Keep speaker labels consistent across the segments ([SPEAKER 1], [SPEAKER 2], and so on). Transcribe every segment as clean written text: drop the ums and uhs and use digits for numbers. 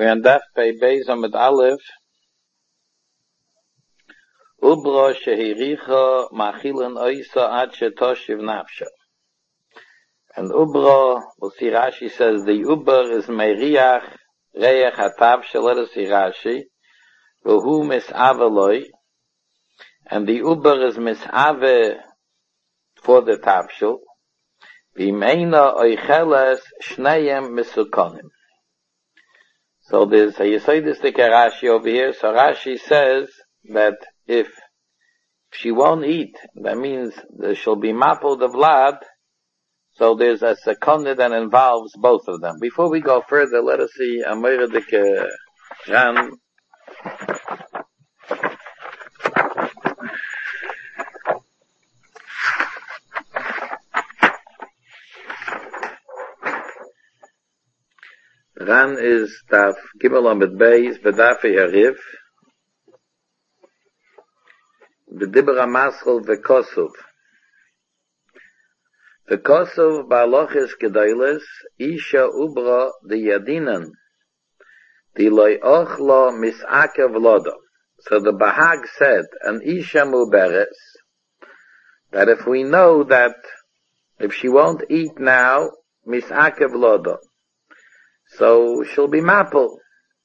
[SPEAKER 1] We're on Daf Pei Beis Amud Aleph. Ubra shehiricha machilin oisa ad shetoshiv nafsha. And Ubra, we'll see Rashi says the Uber is meiriach reich hatavsha. Let us see Rashi. V'hu mis'aveloi. And the Uber is mis'ave for the tavshil. V'meina oicheles shneyem misukonim. So there's a Yesodistic Rashi over here. So Rashi says that if she won't eat, that means there shall be mapul the vlad. So there's a second that involves both of them. Before we go further, let us see a Meiradik Ran. Ran is Daf Gimel Amud Beis B'Daf Yariv B'Dibur HaMaschil V'Kosov Ba'alochis Gedolos Isha Ubra D'Yadinan D'Loi Ochlo Mis'akev Lodo. So the Bahag said, an Isha Muberes, that if we know that if she won't eat now, Mis'akev Lodo, so she'll be mapul.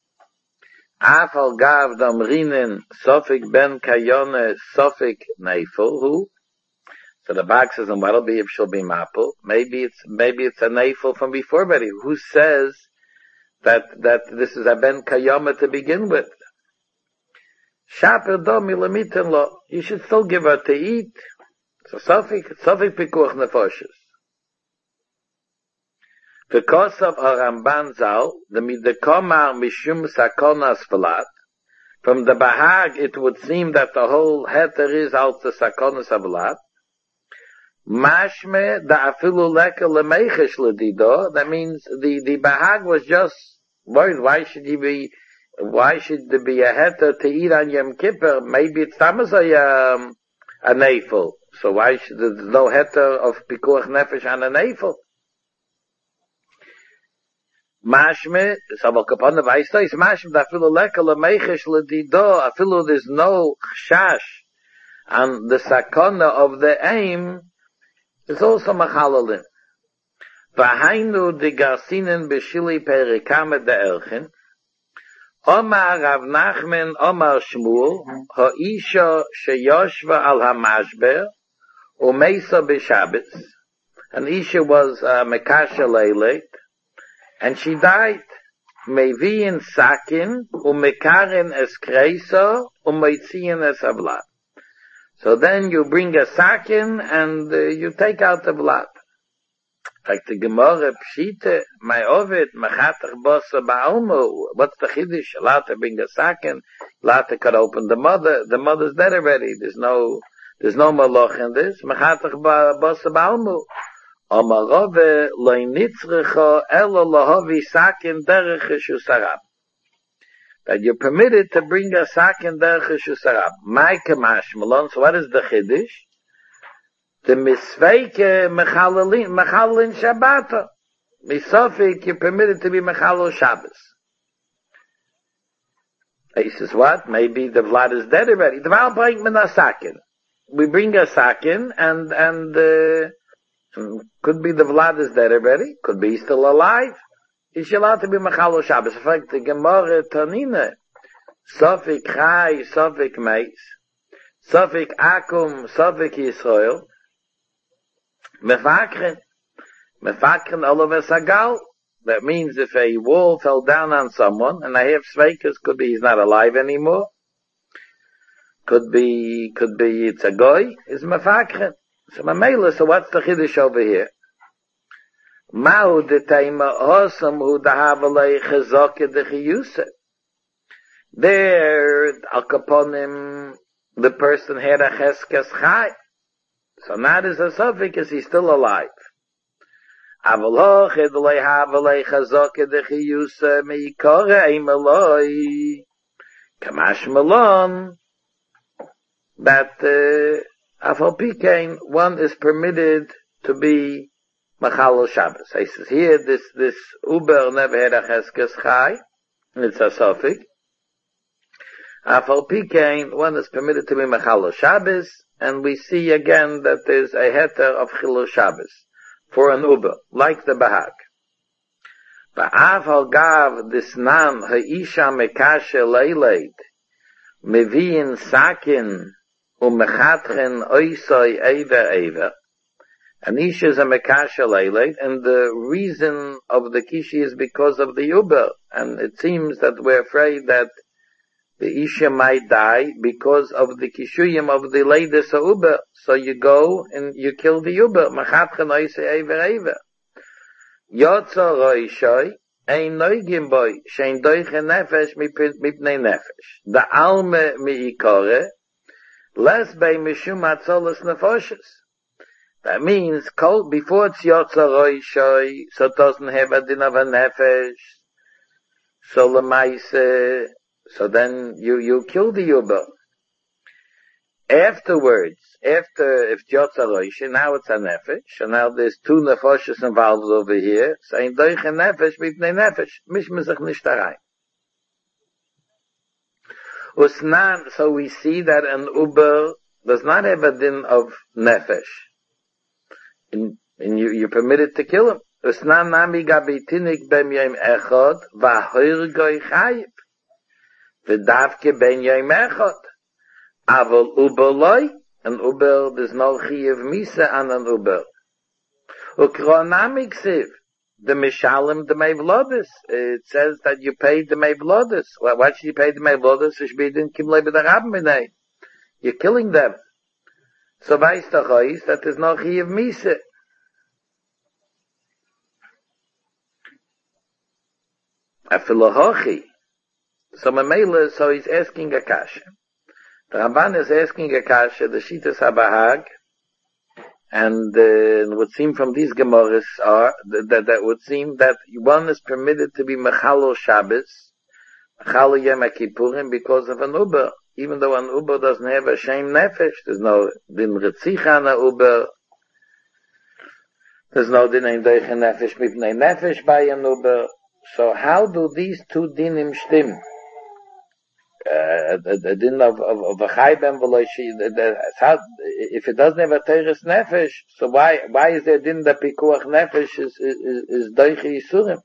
[SPEAKER 1] Afal gav damrinin sofik ben kayone sofik neifel who. So the Bach says, and what'll be if she'll be mapul? Maybe it's a neifel from before, but who says that this is a ben kayome to begin with? Shaper domi lemitin lo. You should still give her to eat. So sofik pikuach nefoshes. Because of Ramban Zal, the Midekomar Mishum Sakonas Velat, from the Bahag it would seem that the whole heter is out the Sakonas Velat. Mashme da afilu leka lemeichesh ledido. That means the Bahag was just worried. Why should there be a heter to eat on Yom Kippur? Maybe it's tamazay a neifel. So why should there's no heter of pikuach nefesh on a neifel? Mashme, so upon the Vaista is Mashme, that afilu leka lemeichesh ledido, afilu there's no chash, and the sakona of the aim is also machalalin. V'hainu de garsinen b'shili perikame de elchin, Omar Rav Nachman, Omar Shmuel, ha'isha sheyoshva al hamashber, umeisa b'shabbos. An isha was mekasha leilet, and she died. Meviin sakin, umekarin es kreiso, umeitziin es avlat. So then you bring a sakin and you take out the vlat. Like the Gemara Pshite, my ovid, machatach bosa ba'almo. What's the chiddush? Lata bring a sakin, Lata could open the mother. The mother's dead already. There's no maloch in this. Machatach bosa ba'almo. Amarove loy nitzrecha elo lahavi sakin derech shusarab. That you're permitted to bring a sakin derech shusarab. My kamash malon. So what is the chiddush? The misveike mechalin Shabbat. Misofik, you're permitted to be mechalol Shabbos. He says what? Maybe the vlad is dead already. The val bring min a sakin. We bring a sakin and could be the vlad is dead already. Could be still alive. He's allowed to be mechalol Shabbos. In fact, the Gemara Tanina, Sofik Chai, Sofik Meis, Sofik Akum, Sofik Yisrael, Mefakrin Oliver Sagal. That means if a wall fell down on someone, and I have sveikas, could be he's not alive anymore. Could be it's a goy, is Mefakrin. So Mamela, so what's the chiddush over here? Ma'u de taima osam hu dahavalei chazok de chiyusa. There, al kaponim, the person had a cheskas chai. So not as a suffix, is he still alive? Avaloch edlei havalei chazok de chiyusa meikore eimaloi. Kamash malon, that Afal Pikain, one is permitted to be Machalo Shabbos. He says here, this Uber never had a Cheskes Chai, It's a suffix. Afal Pikein, one is permitted to be Mechalo Shabbos, and we see again that there's a heter of Chilul Shabbos for an Uber, like the Bahag. Ba'afal Gav Disnan Ha'isha Mekashe Leileit Meviin Sakin Umechatchen Oisoi Ever. And Isha is a Mekashe Leileit, and the reason of the Kishi is because of the Uber, and it seems that we're afraid that the Isha might die because of the Kishuyim of the latest Uber. So you go and you kill the Uber. Machatchen Oisei Ever. Yotza Roishoi, Ein Neugim Boy, Shein Doiche Nefesh Mipnei Nefesh. The Alme Miikore, Less Bei Mishum Atzolas Nefoshes. That means, before it's Yotza Roishoi, so it doesn't have a din of a Nefesh, so Lemaise, so then you kill the Uber. Afterwards, if Yotza Roish, now it's a Nefesh, and now there's two Nefoshes involved over here, so in Doich a Nefesh, Mipnei Nefesh, Mishme sich nicht da rein. Usnan, so we see that an Uber does not have a din of Nefesh. And you're permitted to kill him. Usnan nami gabi tinik bem yom echad, v'hoirgoi chayib. V'davke ben yom echad. Aval Uber loy, an Uber, there's no chiyav misa on an Uber. Ukronami ksiv, the mishalim the mevlodis. It says that you pay the mevlodis. Why should you pay the mevlodis? You're killing them. So weiss doch ois that there's no chiyav misa. Afilohochi. So Mamela, so he's asking a kasha. The Ramban is asking a kasha, the Shitas HaBahag, and it would seem from these Gemaras are, that would seem that one is permitted to be Mechalo Shabbos, Mechalo Yom Kippurim, because of an Uber. Even though an Uber doesn't have a Shem Nefesh, there's no Din Ritzicha on a Uber, there's no Din Ein Doich Nefesh Mipnei Nefesh by an Uber. So how do these two dinim stim? A din of a chaybem if it doesn't have a teres nefesh, so why is there din that pikuach nefesh is doichi yisurim?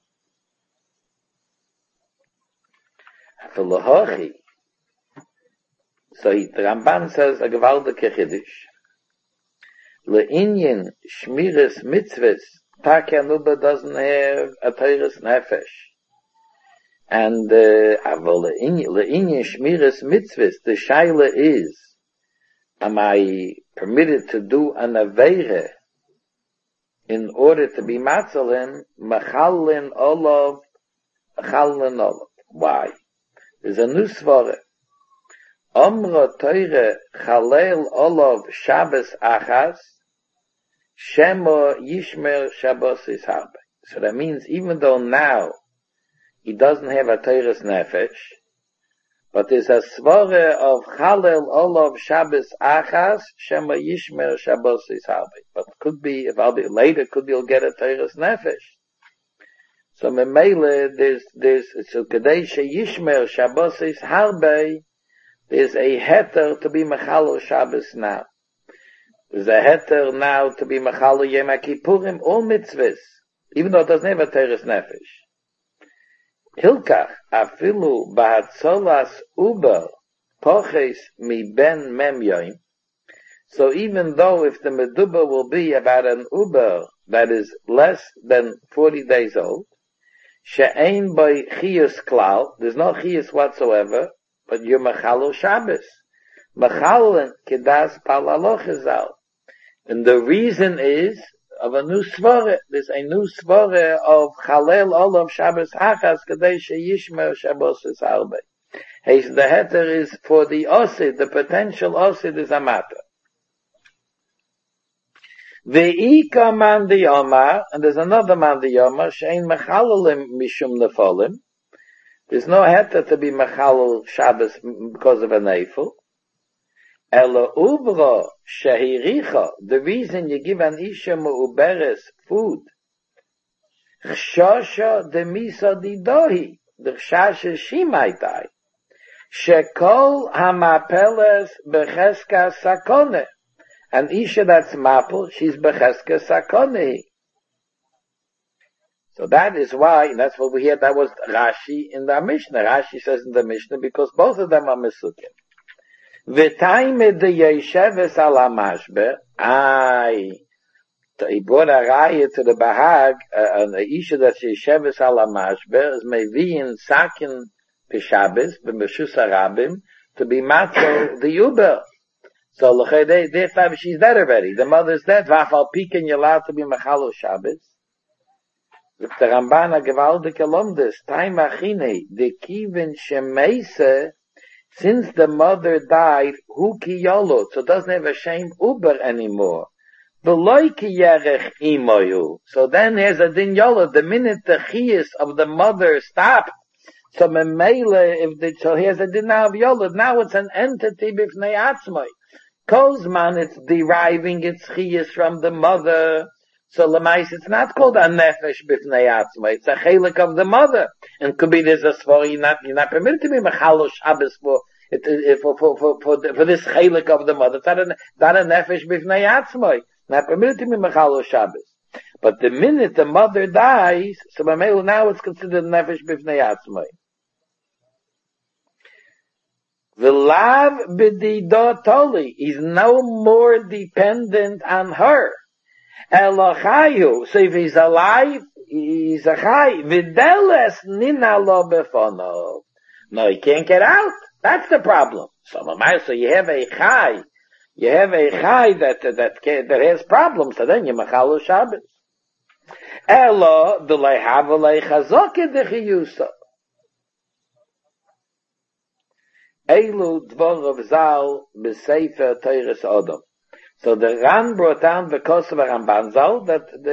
[SPEAKER 1] Afilohochi. So the Ramban says a gewaldige chiddush. Le'inyin shmiras mitzvahs, Takenuba doesn't have a teres nefesh. And le'inyin shmiras mitzvahs, the shaila is, am I permitted to do an aveire in order to be matzalim, machalin olav, machalin olav. Why? There's a new svara. Omra teire chalel olav Shabbos achas, shemo yishmer Shabbos is harbe. So that means even though now he doesn't have a teres nefesh, but there's a svara of chalel olav Shabbos achas, shemo yishmer Shabbos is harbe. But could be, if I'll be later, could you'll get a teres nefesh. So memele, there's, so kadei she yishmer Shabbos is harbe, there's a heter to be mechalo Shabbos now. There's a heter now to be mechalo Yom Kippurim, all mitzvahs, even though it doesn't have a teres nefesh. Hilkach, afilu ba'atzolas uber, poches mi ben mem yoim. So even though if the meduba will be about an uber that is less than 40 days old, she'ein by chiyus klal, there's no chiyus whatsoever, but you're mechalo Shabbos. Mechalin kedas palalochizal. And the reason is of a new svara. There's a new svara of chalel olav Shabbos achas kadei sheyishmer Shabbos is harbe. The heter is for the osid, the potential osid is a matter. Ve'ika man di yomar, and there's another man di yomar, she'ein mechalalim mishum nefolim. There's no heter to be mechalal Shabbos because of a neifel. Ela ubra shehiricha, the reason you give an isha me'uberes food, chshasha de misa didohi, the chashes she might die. Shekol hamapeles becheska sakone. An isha that's mapel, she's becheska sakone. So that is why, and that's what we hear, that was Rashi in the Mishnah. Rashi says in the Mishnah, because both of them are Mesukim. V'taime de yesheves ala mashber, he brought a raya to the Bahag, an isha that's yesheves ala mashber, is maybe in Sakin Pishabes, b'meshus harabim, to be matzo the Uber. So, they thought she's dead already. The mother's dead. V'afal piken you're allowed to be mechalo Shabbos. The Ramban a gewaltige Lomdes, Taim achine, de kiven shemeise, since the mother died, hu ki yolo, so doesn't have a shame uber anymore. Beloi ki yerech imoyu. So then here's a din yolo, the minute the chiyas of the mother stopped, so memele, so here's a din now of yolo, now it's an entity b'fnei atzmai. Kozman, it's deriving its chiyas from the mother. So Lamais, it's not called a nefesh b'fnei atzma. It's a chelik of the mother. And could be there's a svor, you're not permitted to be mechalo Shabbos for this chelik of the mother. It's not a nefesh b'fnei atzma. Not permitted to be mechalo Shabbos. But the minute the mother dies, so now it's considered nefesh b'fnei atzma. V'lav b'dido toli. He's no more dependent on her. Elochayu, so if he's alive, he's a chai. Videles nina lo befono. No, he can't get out. That's the problem. So you have a chai. You have a chai that has problems, so then you machalo Shabbos. Elo, the lehavale chazoke de chiyusa. Elu dvor of zal b'sefer teires odom. So the Ran brought down the Kosovo Ramban Zal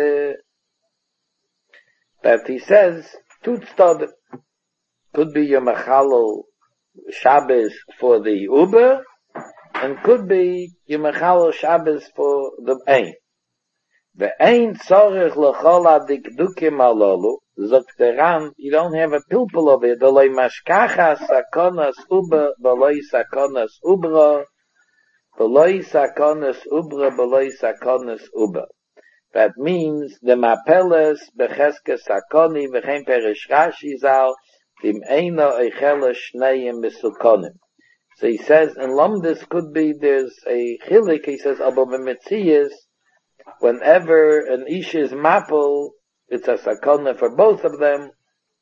[SPEAKER 1] that he says Tutstod could be your Mechalol Shabbos for the Uber and could be your Mechalol Shabbos for the Ein. The Ein Tzorich L'chol Adikdukim Alolu Zok the Ran, you don't have a pilpul of it. Doloi Mashkacha Sakonas Uber Doloi Sakonas Ubra Beloi sakonas ubra, beloi sakonas uber. That means the mapeles becheske sakoni v'chein perish Rashi zal im eino eichele shneim besukonim. So he says in Lomdis could be there's a chilik. He says abo b'metzias whenever an ish is mapel, it's a sakona for both of them.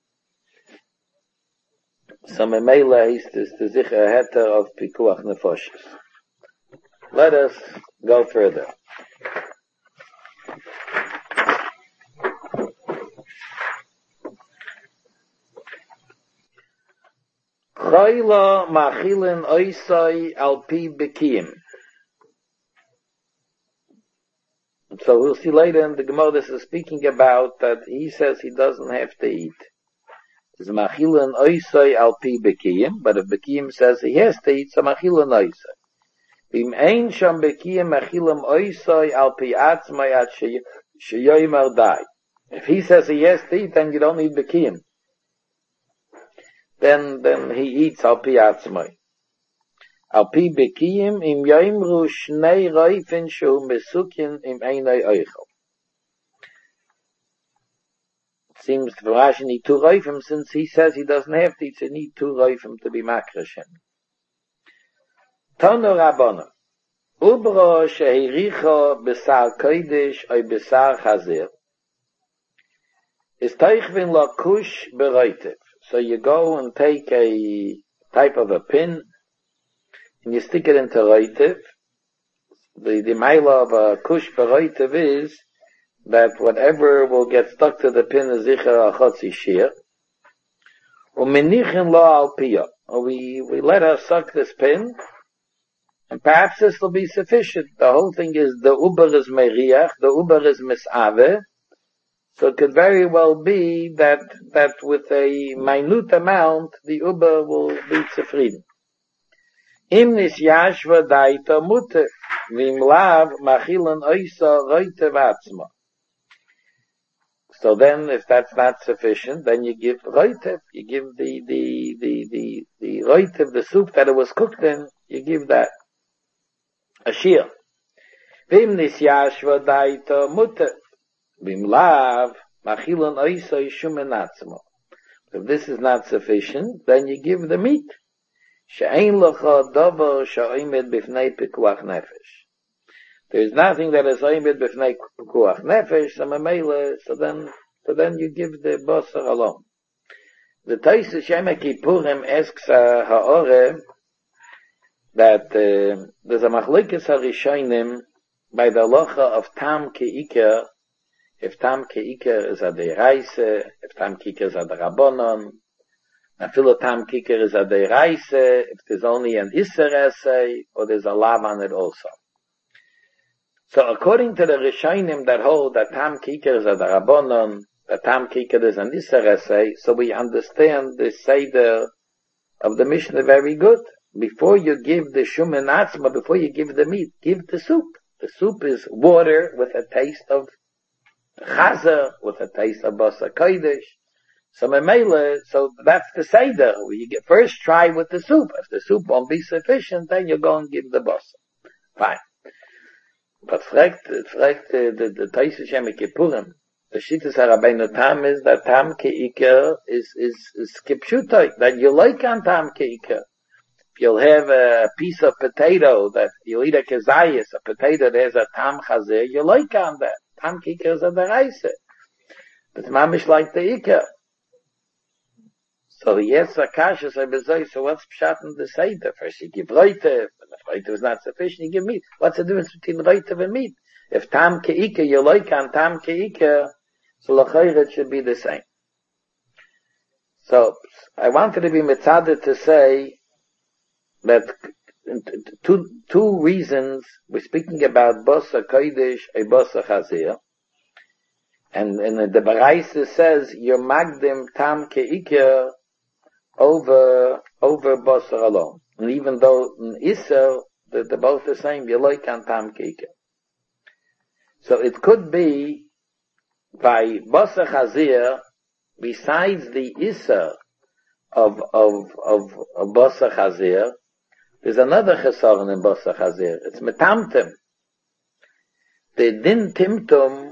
[SPEAKER 1] So memela is the zicher heter of pikuach nefoshes. Let us go further. Chayla machilin oisai al pi bekiyim. So we'll see later in the Gemara this is speaking about that he says he doesn't have to eat. It's machilin oisai al pi bekiyim, but if bekiyim says he has to eat, so machilin oisai. Im ein sham bekiyim machilam oisai al pi atzmai at sheyoyimar dai. If he says he has to eat, then you don't need bekiyim. Then he eats al pi atzmai. Al pi bekiyim im yoimru shnei roifin shu mesukin im einai oichel. It seems to Rashi need two roifim since he says he doesn't have to eat, so he need two roifim to be makrashem. Tonu Rabbana, Ubro shehiricho besar kodesh oy besar chazir, is teichvin lakush beroitev. So you go and take a type of a pin, and you stick it into roitev. The maila of a kush beroitev is that whatever will get stuck to the pin is zicher achotzi shir. Umenichin lo al piyah. We let her suck this pin, and perhaps this will be sufficient. The whole thing is the uber is meriach, the uber is misave. So it could very well be that with a minute amount, the uber will be zufrieden. Im nis yashva daita mutter, vim lav machilan oisa roite vatzma. So then, if that's not sufficient, then you give roitev. You give the roitev, the soup that it was cooked in, you give that a shear. Vim nisyashva daita mutter. Vim lav, machilon oisa yishumen atzmo. If this is not sufficient, then you give the meat. She'ein locha dover she'oimed bifnei pikuach nefesh. There is nothing that is oimed bifnei pikuach nefesh, so then you give the basar alone. The Tosfos Shema Kippurim asks Ha'ore that there's a machlokes harishonim by the halacha of tam ke'iker, if tam ke'iker is a deiraisa, if tam ke'iker is a derabonon, afilu tam ke'iker is a deiraisa, if there's only an iser essay, or there's a lav on it also. So according to the Rishonim that hold that tam ke'iker is a derabonon, that tam ke'iker is an iser essay, so we understand the seder of the Mishnah very good. Before you give the shumen atzma, before you give the meat, give the soup. The soup is water with a taste of chazer, with a taste of basar kodesh. So that's the seder. You first try with the soup. If the soup won't be sufficient, then you go and give the basar. Fine. But fragt the Tosfos Shema Kippurim, the Shittas HaRabbeinu Tam is that tam ke'iker is kipshutai, that you like on tam ke'iker. You'll have a piece of potato that you'll eat a kezayis, a potato that has a tam chazer, you like on that. Tam ke'iker is a deraisa. But mamish like the iker. So yes, Akasha so what's pshat in the seder? First you give roitev, and if roitev is not sufficient, you give meat. What's the difference between roitev and meat? If tam ke'iker, you like on tam ke'iker, so l'chayr it should be the same. So, I wanted to be mitzadeh to say that two reasons, we're speaking about basar kodesh and basar chazir, and the Baraisa says, you're magdim tam ke'iker over basar alone. And even though in Isser, they're both the same, you like on tam ke'iker. So it could be by basar chazir, besides the Isser of basar chazir, there's another chesaron in basar chazir. It's metamtem. The din timtum,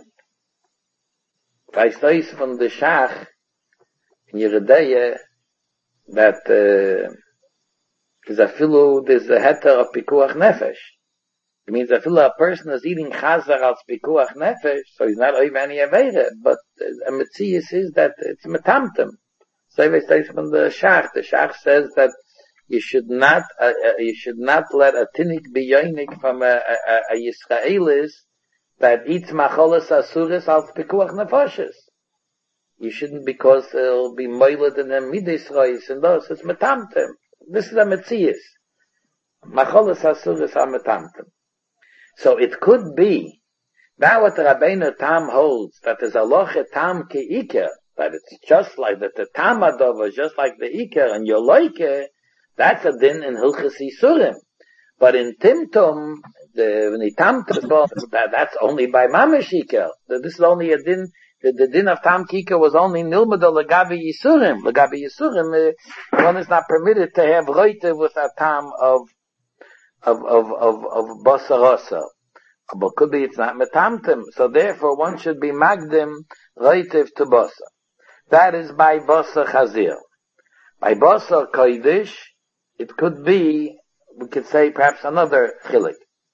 [SPEAKER 1] weißt from the Shach in Yeridea, that there's a heter of pikuach nefesh. It means a person is eating chazar als pikuach nefesh, so he's not over any aveira, but a metzius is that it's metamtem. So it says from the Shach. The Shach says that you should not let a tinnik be yoinik from a Yisraelis that eats macholas asuris als pikuach nefoshes. You shouldn't, because it'll be moiled in the midis rois and those. It's metamtem. This is a metzius. Macholas asuris are metamtem. So it could be, now what the Rabbeinu Tam holds, that there's a loche tam ke'iker, that it's just like that the tam adova is just like the iker, and you like it, that's a din in Hilchas Yisurim. But in Timtum, that's only by Mamash Iker. This is only a din, the din of Tam Kika was only Nilmada Lagabi Yisurim. Lagabi Yisurim, one is not permitted to have Reute with a Tam of Basarasa. But could be it's not Metamtim. So therefore one should be Magdim Reitev to Basar. That is by Basar Chazir. By Basar Kodesh, it could be, we could say perhaps another chilik.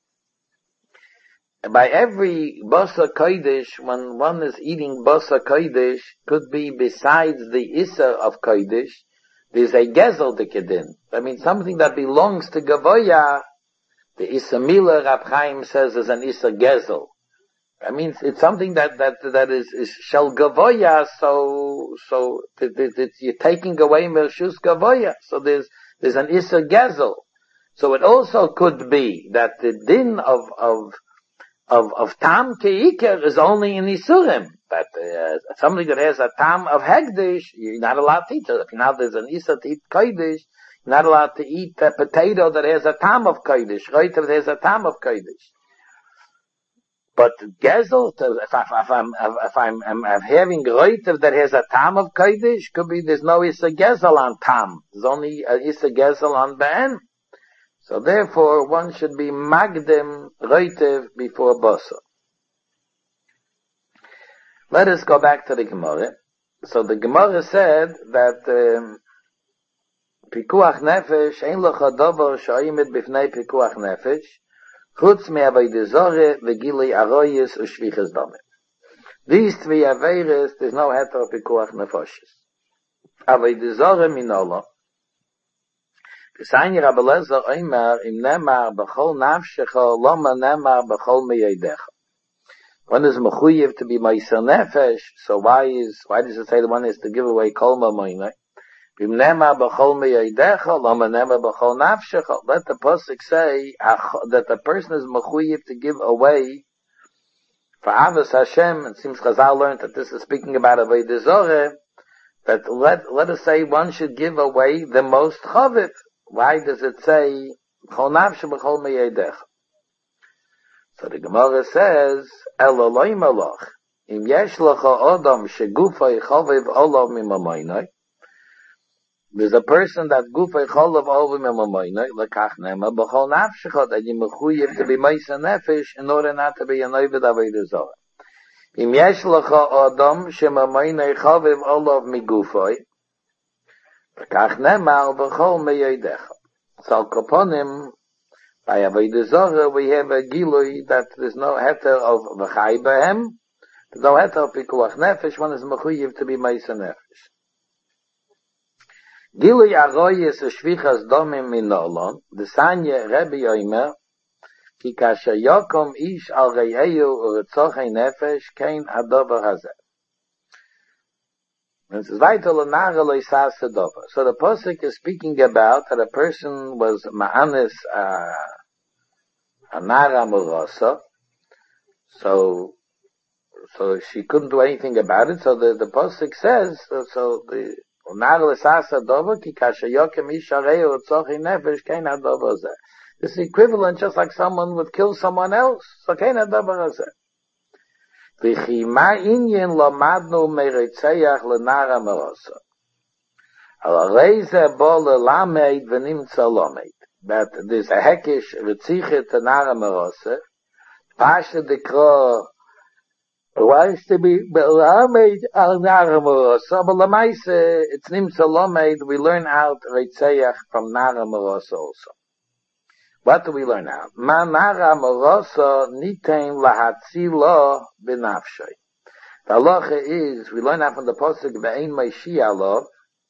[SPEAKER 1] By every basar kodesh, when one is eating basar kodesh, could be besides the issa of kodesh, there's a gezel dekedin. That means something that belongs to gavoya. The issa mila, Rab Chaim says, is an issa gezel. That means it's something that is shel gavoya. So you're taking away mershus gavoya. So there's an issa gezel. So it also could be that the din of tam ke'iker is only in Isurim. That somebody that has a tam of hegdish, you're not allowed to eat it. If now there's an isa to eat kodesh, you're not allowed to eat a potato that has a tam of kodesh, right? If there's a tam of kodesh. But Gezel, if I'm having Reutev that has a Tam of Kodesh, could be there's no Issa Gezel on Tam. There's only Issa Gezel on Ben. So therefore, one should be Magdim Reutev before Bosa. Let us go back to the Gemara. So the Gemara said that Pikuach Nefesh, Ein Lecha Dover Shoimid Bifnei Pikuach Nefesh, Chutz me'avodah zorah v'gilui aroyos u'shvichas damim. These three aveires, there's no heter of pikuach nefashis. Avodah zorah minola. V'sayni Rabbi Lezer oimer im nemar b'chol nafshecha loma nemar b'chol me'yedecha. One is mechuyev to be meiser nefesh, so why does it say the one is to give away kol ma'moinai? Let the pasuk say that the person is mechuyev to give away for Avos Hashem. It seems Chazal learned that this is speaking about avodah zorah. That let us say one should give away the most chavit. Why does it say chol nafshe b'chol me'yedecha? So the Gemara says Eloloi malach im yesh lecha adam shegufay chaviv olav mimamoinai. There's a person that gufay cholav over mimamoinai lekach nema b'chol nafshecha that you mechuyev to be meisa nefesh in order not to be an oived avodah zorah. Im yesh lecha adam shemamoinai chaviv olav migufay lekach nema b'chol me'yedecha. So kaponim by avodah zorah we have a gilui that there's no heter of v'chai b'hem, there's no heter of pikuach nefesh. One is mechuyev to be meisa nefesh. Gilui aroyes shvichas domim minolon. The Sanya Rebbe Omer ki kasher yokom ish al reyeyu uretzochei nefesh kein adover hazeh. And it says vayto l'nara lo yisas adover. So the pasuk is speaking about that a person was ma'anis a nara murasa. So she couldn't do anything about it. So the pasuk says the this is equivalent, just like someone would kill someone else. So that there's a hekish ritziche to nara merasa. Pasha dekra wants to be Lamed al Nara Marasa, but Lamaise, it's Nimsa Lamed, we learn out Reitzeyach from Nara Marasa also. What do we learn out? Ma Nara Marasa nitain lahatzila b'nafshay. The halacha is, we learn out from the pasuk Ve'ein Moshiach lo,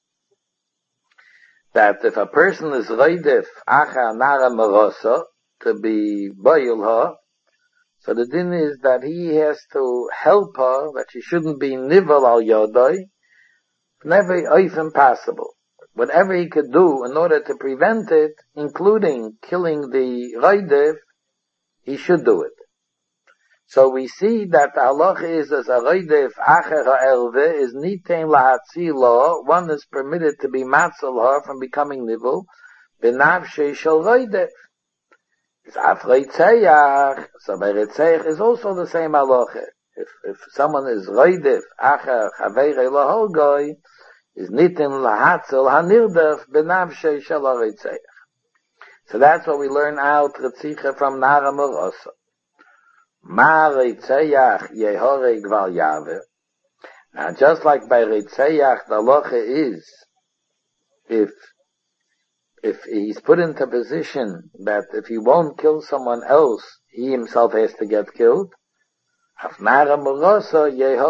[SPEAKER 1] that if a person is reidef acha Nara Marasa, to be boil her, so the din is that he has to help her, that she shouldn't be nivel al yodai, never even possible. Whatever he could do in order to prevent it, including killing the raidev, he should do it. So we see that the halacha is as a raidev acher ha'elve is nitain lahatzila, one is permitted to be matzal her from becoming nivel, b'nafshei shel raidev. So by Reitzeyach is also the same halacha. If someone is Reidef, Acher, Chaveirei Laholgoi, is Nitin Lahatzel, Hanirdef, Benavshei Shel Reitzeyach. So that's what we learn out, Ritzicha from Nara Marasa. Ma Reitzeyach Yehorei Gval Yave. Now just like by Reitzeyach, the halacha is, if he's put into a position that if he won't kill someone else, he himself has to get killed. So Nara Marasa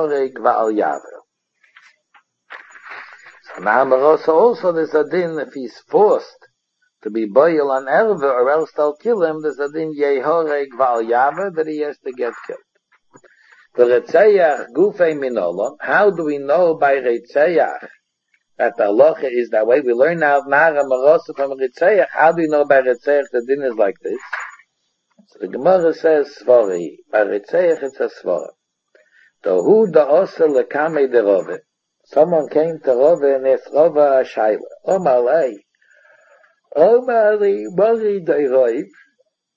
[SPEAKER 1] also there's a din if he's forced to be boil on erve or else they'll kill him, there's a din Yehoreg Val Yave that he has to get killed. The Reitzeyach Gufei Minolon, how do we know by Reitzeyach that the halacha is that way? We learn now Nara Marasa from Reitzeyach. How do you know by Reitzeyach the din is like this? So the Gemara says Svari. By Reitzeyach it's a Svar. Tohu da'osa lekame de Rove. Someone came to Rove and asked Rove a shayla. Omar li, Mori de Roiv.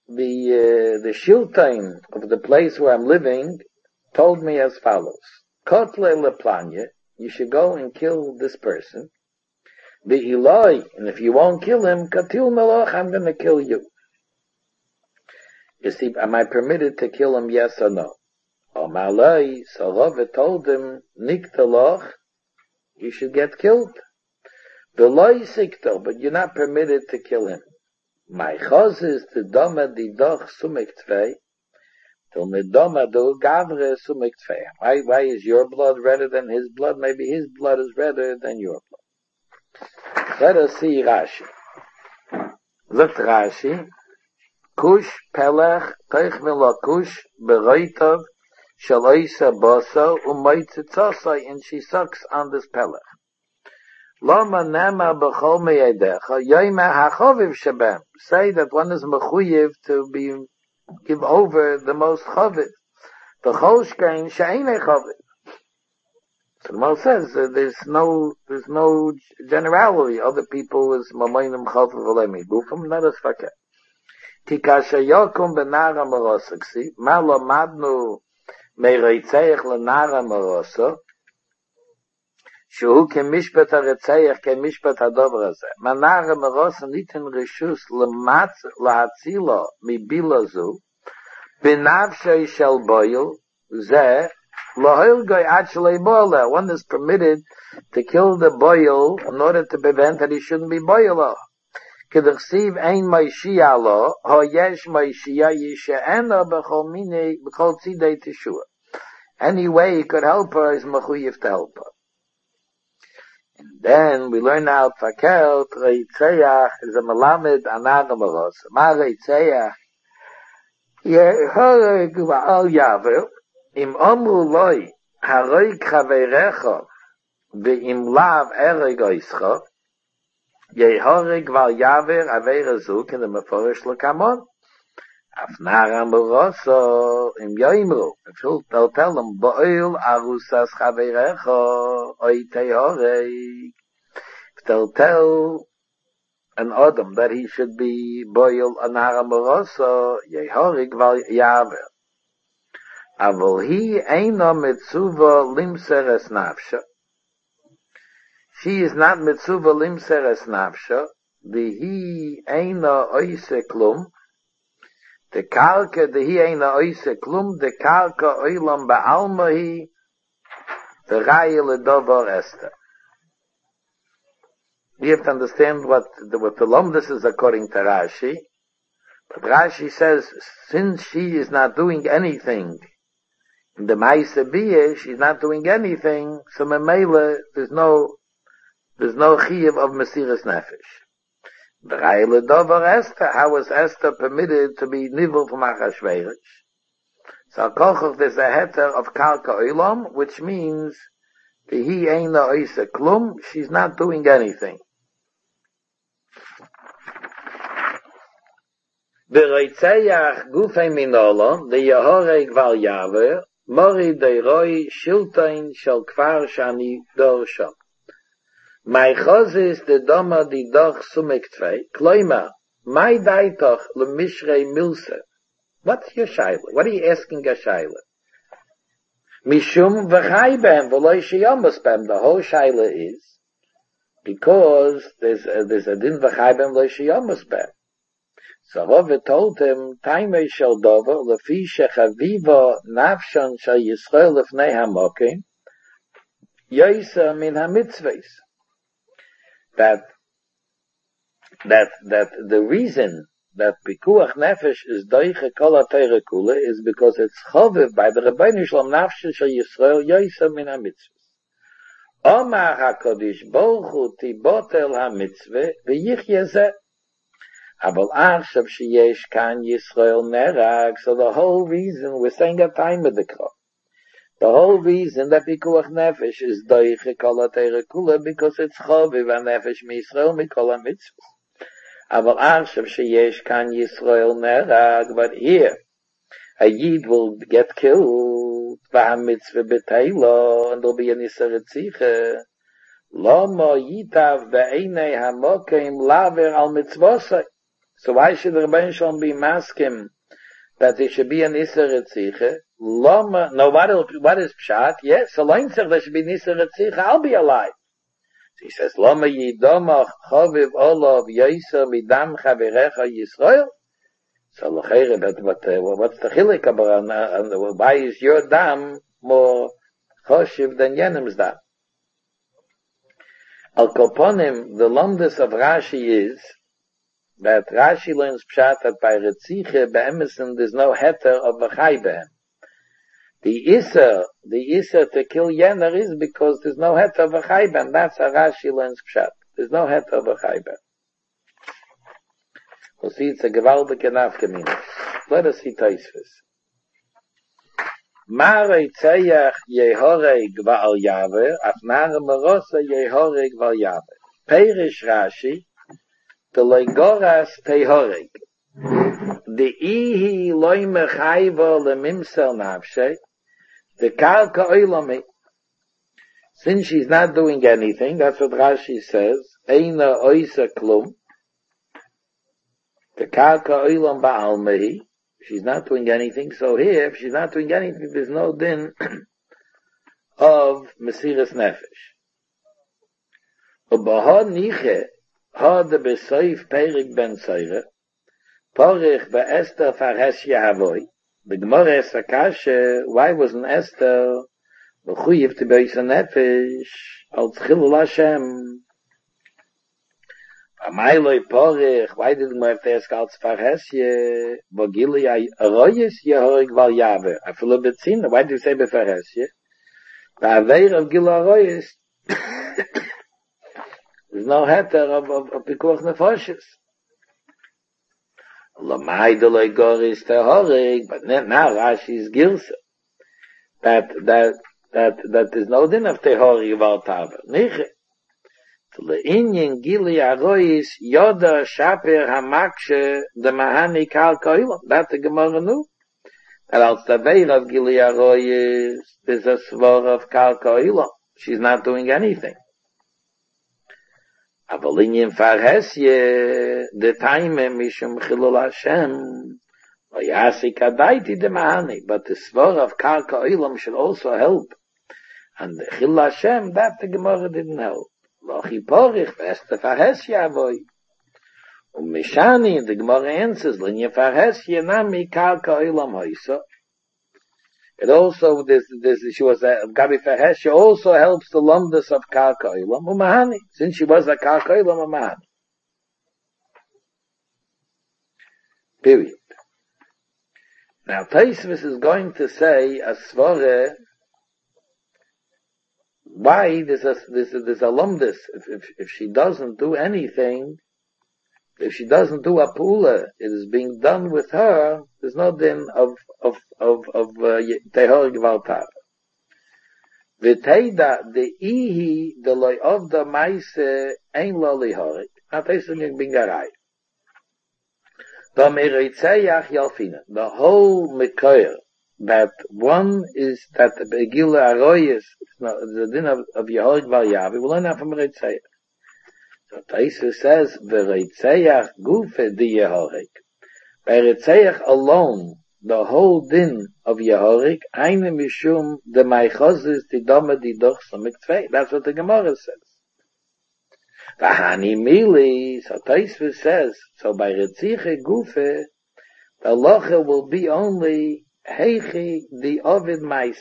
[SPEAKER 1] the shiltain of the place where I'm living told me as follows. Kotle leplanya, you should go and kill this person. The Eloi, and if you won't kill him, katil meloch, I'm going to kill you. You see, am I permitted to kill him, yes or no? Omalai, so Rava told him, nikteloch, you should get killed. Veloi sikto, but you're not permitted to kill him. My choz is the doma di doch sumek tvei, till me doma do gavre sumek tvei. Why is your blood redder than his blood? Maybe his blood is redder than your blood. Let us see Rashi. Look Rashi. Kush pelech teich mila kush bereitov shaloisa boso umaytzitzosai, and she sucks on this pelech. Lama nema b'chol meyedecha yoyma hachoviv shabem. Say that one is mechuyev to give over the most chaviv. B'chol shkein she'enei chaviv. So the Mal says there's no generality. Other people is mamayim chaviv v'lemi gufim, not as fakir. Tikasha yokum benara morosaksi malo madnu meireitzeich lenara morosa. שהוא כמשפט הרצח, כמשפט הדובר הזה. מנהר המרוס ניתן רשוס להצילו מבילה זו, בנפשי של בויל, זה, לא הלגוי עד שלי בוילה. One is permitted to kill the boil in order to prevent that he shouldn't be boiler. כדכסיב אין מיישיע לו, הו יש מיישיע ישענה בכל צידי תשוע. Any way he could help her is mechuyev to help her. And then we learn out Fakel Reitzeach is a Melamed Anana Maros. Ma Reitzeach Yehorig Va'al Yaver Im Omru Loi Haroig Chaverecha Ve'im Lav Erig Oischa Yehorig Va'al Yaver Aveir Azuk in the Meforish Lekamon Afnara Maroso Im Yoimru they'll tell them Bo'il Arusas Chaverecha they'll tell an Adam that he should be boil anara moroso yehorig val yaver. Avol he eina mitzuva limser es nafsha. She is not mitzuva limser es nafsha. The he eina oise klum. The kalka the he eina oise klum. The kalka oilam ba'almahi. The raya ledovar Esther. We have to understand what the Lomdus is according to Rashi. But Rashi says, since she is not doing anything, in the Maisa Biyah, she's not doing anything, so Memela, there's no chiyuv of Mesiras Nefesh. The Raya ledovar Esther, how was Esther permitted to be nivel from Achashverosh? So Kochov, there's a heter of Kalka Olam, which means the he eina oise klum, she's not doing anything. The Reitzayach gufei minolam, the Yehoreg val yaver, mori deiroi shiltain shel kvar shani dorsham. My chozis the doma di doch sumek tvei, kloima, my daitoch le mishrei milse. What's your shaila? What are you asking a shaila? Mishum v'chai b'hem v'loi sheyomas b'hem. The whole shaila is because there's a din v'chai b'hem v'loi sheyomas b'hem. So Rava told him, Taimei shel dover lefi shechaviva nafshan shel Yisrael lefnei hamokim yoisa min hamitzvos. That the reason that Pikuach Nefesh is doiche kol ha-Torah kula is because it's choviv by the Rebbeinu Shalom Nafshe shel Yisrael yoisa min ha-mitzvahs. Omar HaKadosh Baruch Hu tibotel ha-mitzvah v'yichye zeh. Aval achshav sheyesh kan Yisrael nerag. So the whole reason, we're saying a time of the crop. The whole reason that Pikuach Nefesh is doiche kol ha-Torah kula because it's choviv ha-Nefesh mi-Yisrael mi-kol ha-mitzvahs. Aval achshav sheyesh kan Yisrael nerag, but here a Yid will get killed, v'ha-mitzvah b'teilo, and there'll be a Nisar Tzitcha. Lama yitav b'einei hamokim laver al mitzvosai. So why should the Rebbeinu Shalom be masking that there should be an Isser Retziche? Lama, no, what is Pshat? Yes, so there should be an Isser Retziche, I'll be alive. He says, Lama Yidomach Chaviv Olav Yisa Midam Chavirecha Yisrael? So what's the chilik about, why is your dam more choshev than Yenim's dam? Al Koponim, the lumdus of Rashi is that Rashi learns pshat that by Retziche be'emesim there's no heter of a chai behem. The Isser to kill Yener is because there's no heter of a chai behem. That's how Rashi learns pshat. There's no heter of a chai behem. We'll see it's a gewaldige nafkamina. Let us see Tosfos. Mare tzeyach yehoreg va'al yaver, afnare merosa yehoreg va'al yaver. Perish Rashi, Telegoras tehoreg. The ihi loy mechayva lemimsel nafshe, the karka oilami. Since she's not doing anything, that's what Rashi says, eina oisa klum, the karka oilam ba'almehi, she's not doing anything, so here, if she's not doing anything, there's no din of Mesiras Nefesh. Ubaha niche, ha de besoif perik ben soire, porich be'ester fares yahavoy, the Gemara Sakashe, why wasn't Esther mechuyev to beis nefesh, als chilul Hashem? Amayloi porich, why did Gemara ask als farhesye, bogili aroyes yehorig val yaver? I feel a bit seen, why do you say befarhesye? The aveir of gil aroyes, there's no heter of pikuach nefoshes. Lamai deloi goris tehorig, but now Rashi's gilsa. That there's no din of tehorig val taver. Niche. Le'inyin gili arois yoda shaper hamakshe de mahani kal koilam. That the Gemara knew. And als the veil of gili arois is a svor of kal koilam. She's not doing anything. Avalinyin farhesye the time mishum chilul Hashem oyasi kadaiti de mahani. But the svor of kal koilam should also help. And the chilul Hashem, that the Gemara didn't help. Lochi porich v'ester farhesya avoy. Mishani, the Gemara answers, linya farhesya nami karka olam hoysa. It also, she was Gabi farhesya also helps the lumdus of karka olam umahani. Since she was a karka olam umahani. Period. Now Tosfos is going to say a svore. Why there's a lumdus, if she doesn't do anything, if she doesn't do a pula, it is being done with her, there's no din of tehorig valtar. V'teida the ihi the loy of the maise ein lo lihorig. Now this is being bingarai. The mereitzeyach yalfina. The whole mekoyer that one is that the Begila Aroyes, the din of Yehorig Val Yavi, we learn that from Reitzeyach. So Tosfos says, V'Reitzeyach Gufe di Yehorig. By Reitzeyach alone, the whole din of Yehorig, Eine Mishum de Maichozis di Dome di Doch Samiktvei. That's what the Gemara says. V'Hani Mili, so Tosfos says, so by Reitzeyach Gufe, the Locha will be only Heichi the Ovid Maise.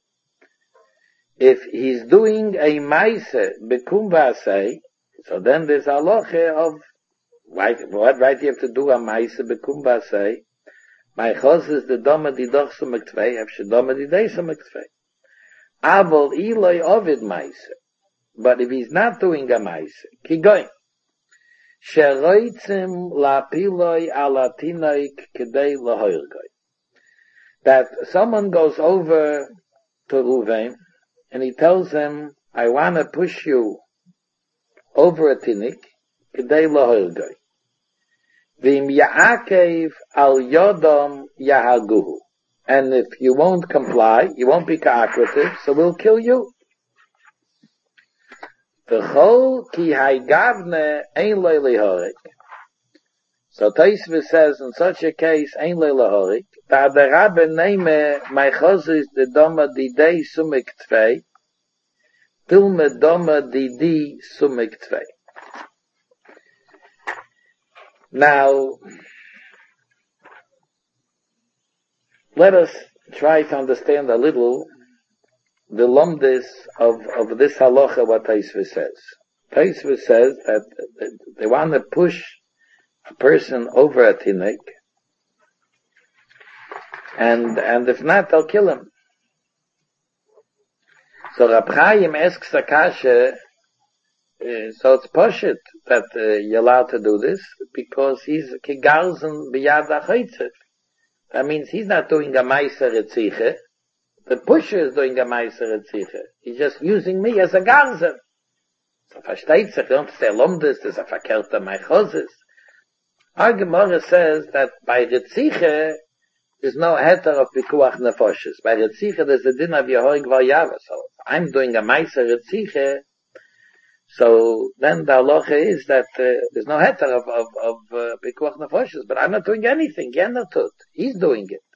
[SPEAKER 1] If he's doing a Maise bekumbasei, so then there's a loche of what right you have to do a Maise bekumbasei. My chos is the doma di doch sumaktvei, have she doma di dei sumaktvei. Abol iloi Ovid Maise. But if he's not doing a Maise, keep going. Sheroitzim la piloi alatinoik kedei lahoirgoi. That someone goes over to Ruvain and he tells him, I want to push you over a tinnik, k'dei lahoirgoi. V'im ya'akev al yodom yahaguhu. And if you won't comply, you won't be cooperative, so we'll kill you. V'chol ki haigavne ein loy lihorig. So Tosfos says, in such a case, ein le'lahorik, da the Rabbe nehme, my chazis de doma didei sumik tvei, tilme doma didi sumik tvei. Now, let us try to understand a little the lumdis of this halacha, what Tosfos says. Tosfos says that they want to push a person over a tinnik, and if not, they'll kill him. So Rab Chaim asks the kasha, so it's poshut that you're allowed to do this, because he's kigarzen biyad ha'chaytzef. That means he's not doing a meiser etziche. The pusher is doing a meiser etziche. He's just using me as a garzen. So versteht sich, don't say lomdes, there's a verkehrter meichoses. Our Gemara says that by Ritziche is no heter of Pikuach Nefoshes. By Ritziche there's a din of Yehorig Varyava. So I'm doing a Meiser Ritziche, so then the halacha is that there's no heter of Pikuach Nefoshes, but I'm not doing anything. Yener tut. He's doing it.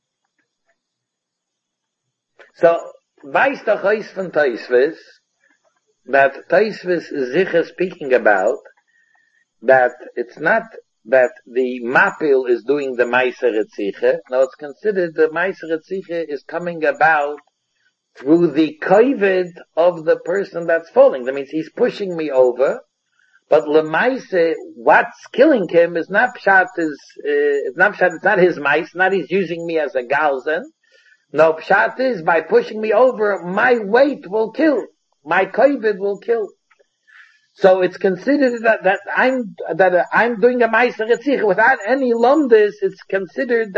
[SPEAKER 1] So, weiß doch Eis von Tosfos, that Tosfos is sicher speaking about, that it's not that the mapil is doing the Meiser Etziche. No, it's considered the Meiser Etziche is coming about through the kovid of the person that's falling. That means he's pushing me over, but lemaise, what's killing him is not pshat, it's not his mice, not he's using me as a galzen. No, pshat is by pushing me over, my weight will kill, my kovid will kill. So it's considered that I'm doing a meiser etziche without any lumdis. It's considered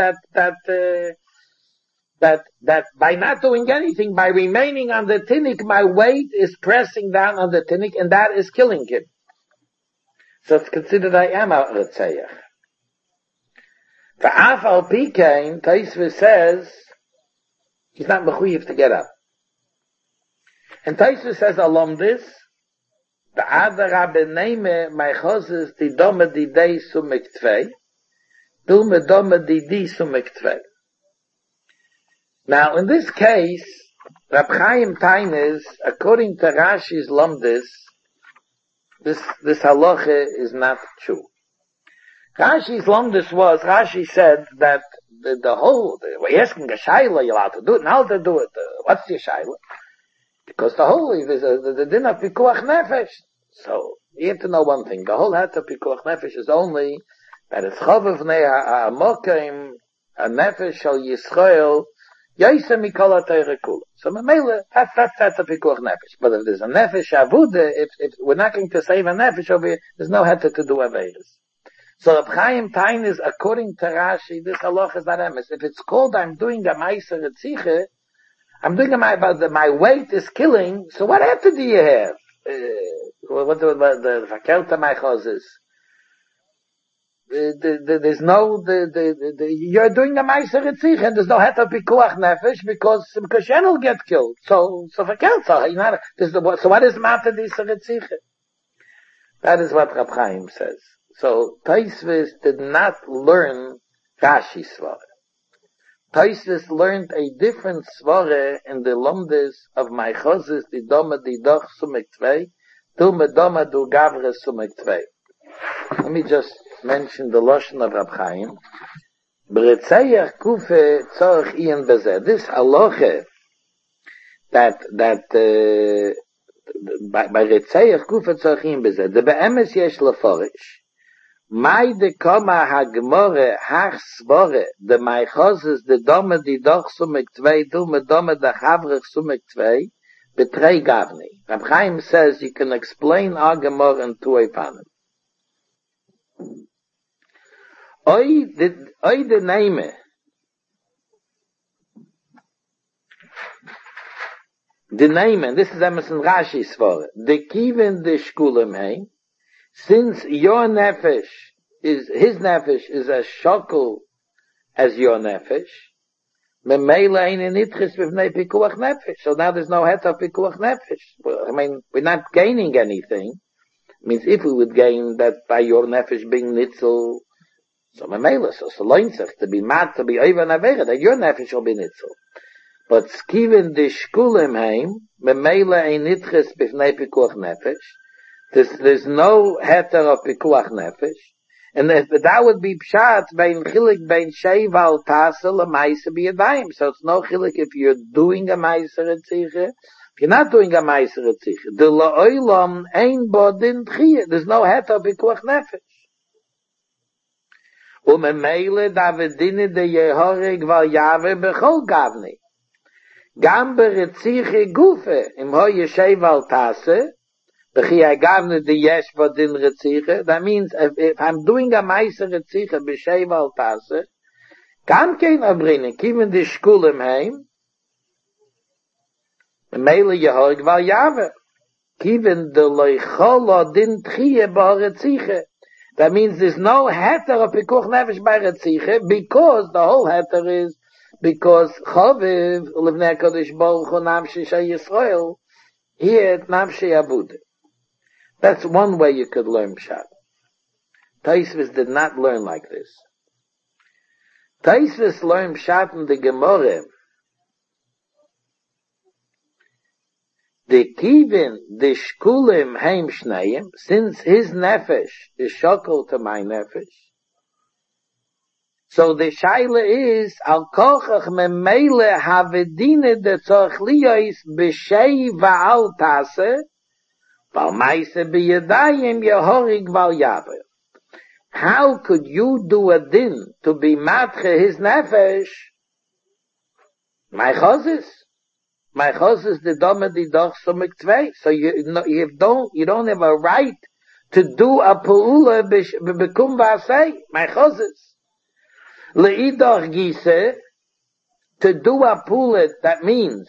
[SPEAKER 1] that by not doing anything, by remaining on the tinnik, my weight is pressing down on the tinnik, and that is killing him. So it's considered I am a retzeich. For af al pikein, Tosfos says he's not mechuyev to get up, and Tosfos says alom this. The other Rabbe nehme my chozes di dome di dei sumik tvei, dulme dome di di sumik tvei. Now, in this case, Rab Chaim Tainis, according to Rashi's Lumdis, this halacha is not true. Rashi's Lumdis was, Rashi said that the whole, we're asking a shaila, you're allowed to do it, and how to do it. What's your shaila? Because the whole, the din of Pikuach Nefesh. So, you have to know one thing. The whole hat of Pikuach Nefesh is only that it's Chovav Nei HaMokim, a Nefesh Shal Yisrael, Yosem Mikol HaTorah Kula. So, Mamela, that's a Pikuach Nefesh. But if there's a Nefesh Avuda, if we're not going to save a Nefesh over here, there's no heter to do Averis. So, Reb Chaim Tain is, according to Rashi, this halach is not emes. If it's called I'm doing a Meiser Etziche, I'm doing my weight is killing, so what heter do you have? What the verkelta meichos is? There's no, you're doing a meiser etzich, and there's no heter pikuach nefesh, because Shen will get killed. So verkelta, so what is matter this etzich? That is what Rab Chaim says. So Tosfos did not learn Rashi's svara. Tosfos learned a different svara in the lumdis of my chozes, the doma di doch sumik tvei, tu me doma du gavre sumik tvei. Let me just mention the lashon of Rab Chaim. B'retzeich kufe tzorch ian bezeh. This halacha that by retzeich kufe tzorch ian bezeh. The be'emes yesh leforish. Mai de koma hagmore hach svore de mai chozes de dome di doch sumik tvei du me dome de chavrich sumik tvei betrei gavni. Rab Chaim says you can explain our gemore in two panim. Oy de name the name, and this is Emerson Rashi's svore, de kiven de shkulem hein. Since your nefesh his nefesh is as shokul as your nefesh, memela in nitchis b'vnei pikuach nefesh. So now there's no het of pikuach nefesh. Well, I mean, we're not gaining anything. It means if we would gain that by your nefesh being nitzel, So Mamela, so Saloinzach, to be mad, to be over Navera, that your nefesh will be nitzel. But skiven the shkulim heim, Mamela ein nitches bifnei pikuach nefesh. There's no heter of pikuach nefesh. And that would be pshat bein chilik bein sheival tasel a meiser biyadayim. So it's no chilik if you're doing a meiser etziche. If you're not doing a meiser etziche. The la'olam ein bodin tchiyah. There's no heter of pikuach nefesh. Umemele davedine de yehorig val yave bechol gavni. Gam beretziche gufe im ho yesheival tase. That means if I'm doing a meiser etziche b'sheival tase, kam kein abrinen, kiven die shkulim heim, meile yehorig val yave, kiven de loicholo din tchie bar etziche. That means there's no heter of pikuch nefesh by etziche, because the whole heter is, because choviv, ulevnei kodesh baruch hu namshi shei Yisrael, here namshi abude. That's one way you could learn Pshat. Taisvis did not learn like this. Taisvis learned Pshat in the Gemara. The Kivin, the Shkulim heim Shneim, since his nefesh is shokol to my nefesh. So the Shaila is, al kochach memele havedine de tzorch liyos b'shei va'al taseh, how could you do a din to be matche his nefesh? My chozis the dome di doch sumik tvei. So you don't have a right to do a pu'ula bekum v'asei. My chozis. Le'idach gise, to do a pu'ula, that means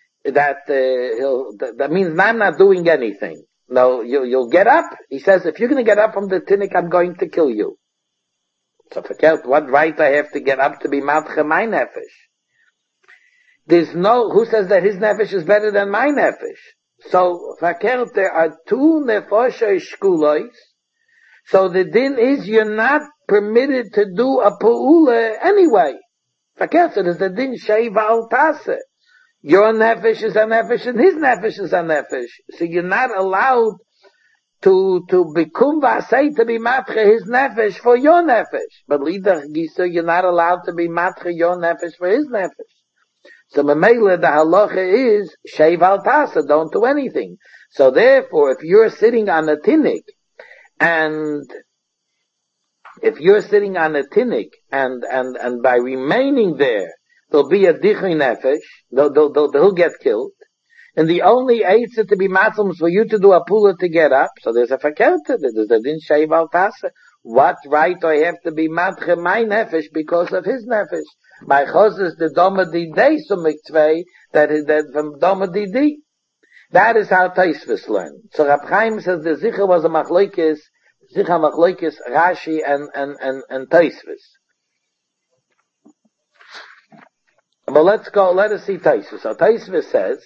[SPEAKER 1] that means I'm not doing anything. No, you'll get up. He says, if you're going to get up from the tinnik, I'm going to kill you. So forget what right I have to get up to be matche my nefesh. There's no, who says that his nefesh is better than my nefesh? So, fakert, there are two nefoshay shkulois. So the din is you're not permitted to do a pu'ula anyway. Fakert, so there's the din sheiva al taseh. Your nefesh is a nefesh and his nefesh is a nefesh. So you're not allowed to become vasei, to be matche his nefesh for your nefesh. But lidach gisa, you're not allowed to be matche your nefesh for his nefesh. So memele, the halacha is sheiv al tasa, don't do anything. So therefore, if you're sitting on a tinnik, and by remaining there, there'll be a dichay nefesh, he'll get killed, and the only eitzah to be matzum is for you to do a pula to get up, so there's a fakelta, there's a din sheiv al tasa. What right do I have to be matche my nefesh because of his nefesh? My chos is the doma didei sumik tvei, that is that from doma didi. That is how Taisvis learned. So Rab Chaim says the zicha was a machlokes Rashi and Taisvis. But let us see Taisvis. So Taisvis says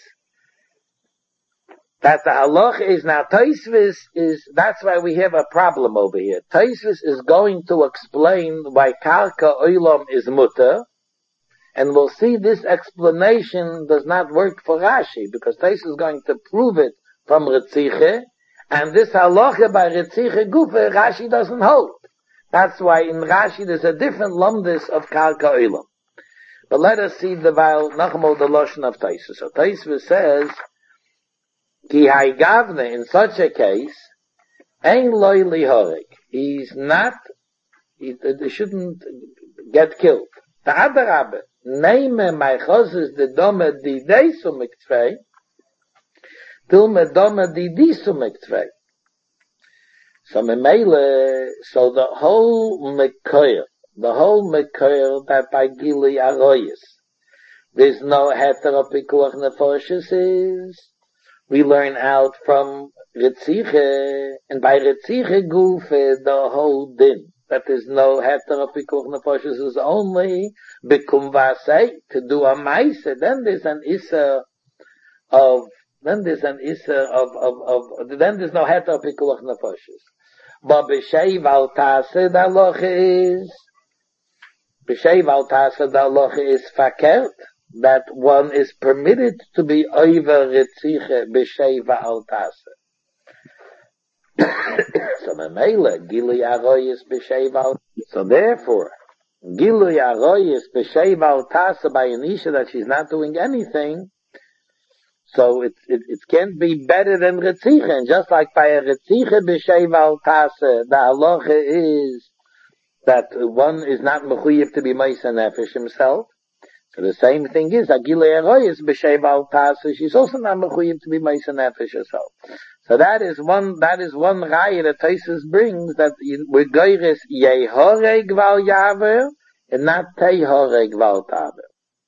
[SPEAKER 1] that the halach is now, Taisvis is, that's why we have a problem over here. Taisvis is going to explain why Karka Oilam is mutter, and we'll see this explanation does not work for Rashi, because Taisvis is going to prove it from Ritziche, and this halacha by Ritziche Gufe, Rashi doesn't hold. That's why in Rashi there's a different lumdis of Karka Oilam. But let us see the Nachmal the Lashon of Taisvis. So Taisvis says, Ki haigavne, in such a case, ein loy lihorik. He shouldn't get killed. Ta'adarabe, neime my choses de dome di deisumik tvei, til me dome di disumik tvei. So the whole mekoyer that by Gili Aroyes, there's no heter of pikuach nefoshes is, we learn out from Ritziche, and by Ritziche Gufe, the whole din, that there's no heter of pikuach nefoshes is only bekum vasei, to do a maise, then there's no heter of pikuach nefoshes. But b'sheiv al taseh, the halacha is B'sheiv al tasa, the halacha is fakert, that one is permitted to be over retziche b'sheiv al tasa. So memela, gilui aroyis b'sheiv al. So therefore, gilui aroyis b'sheiv al tasa by an isha that she's not doing anything. So it can't be better than retziche. And just like by a retziche b'sheiv al tasa, the halacha is that one is not mechuyev to be meisa nefesh himself. So the same thing is, Agilei Aroyis b'sheiv al tasa, she's also not mechuyev to be meisa nefesh herself. So that is one raya that Taisus brings, that with goyres yehoreg val yaver, and not tehoreg val taver.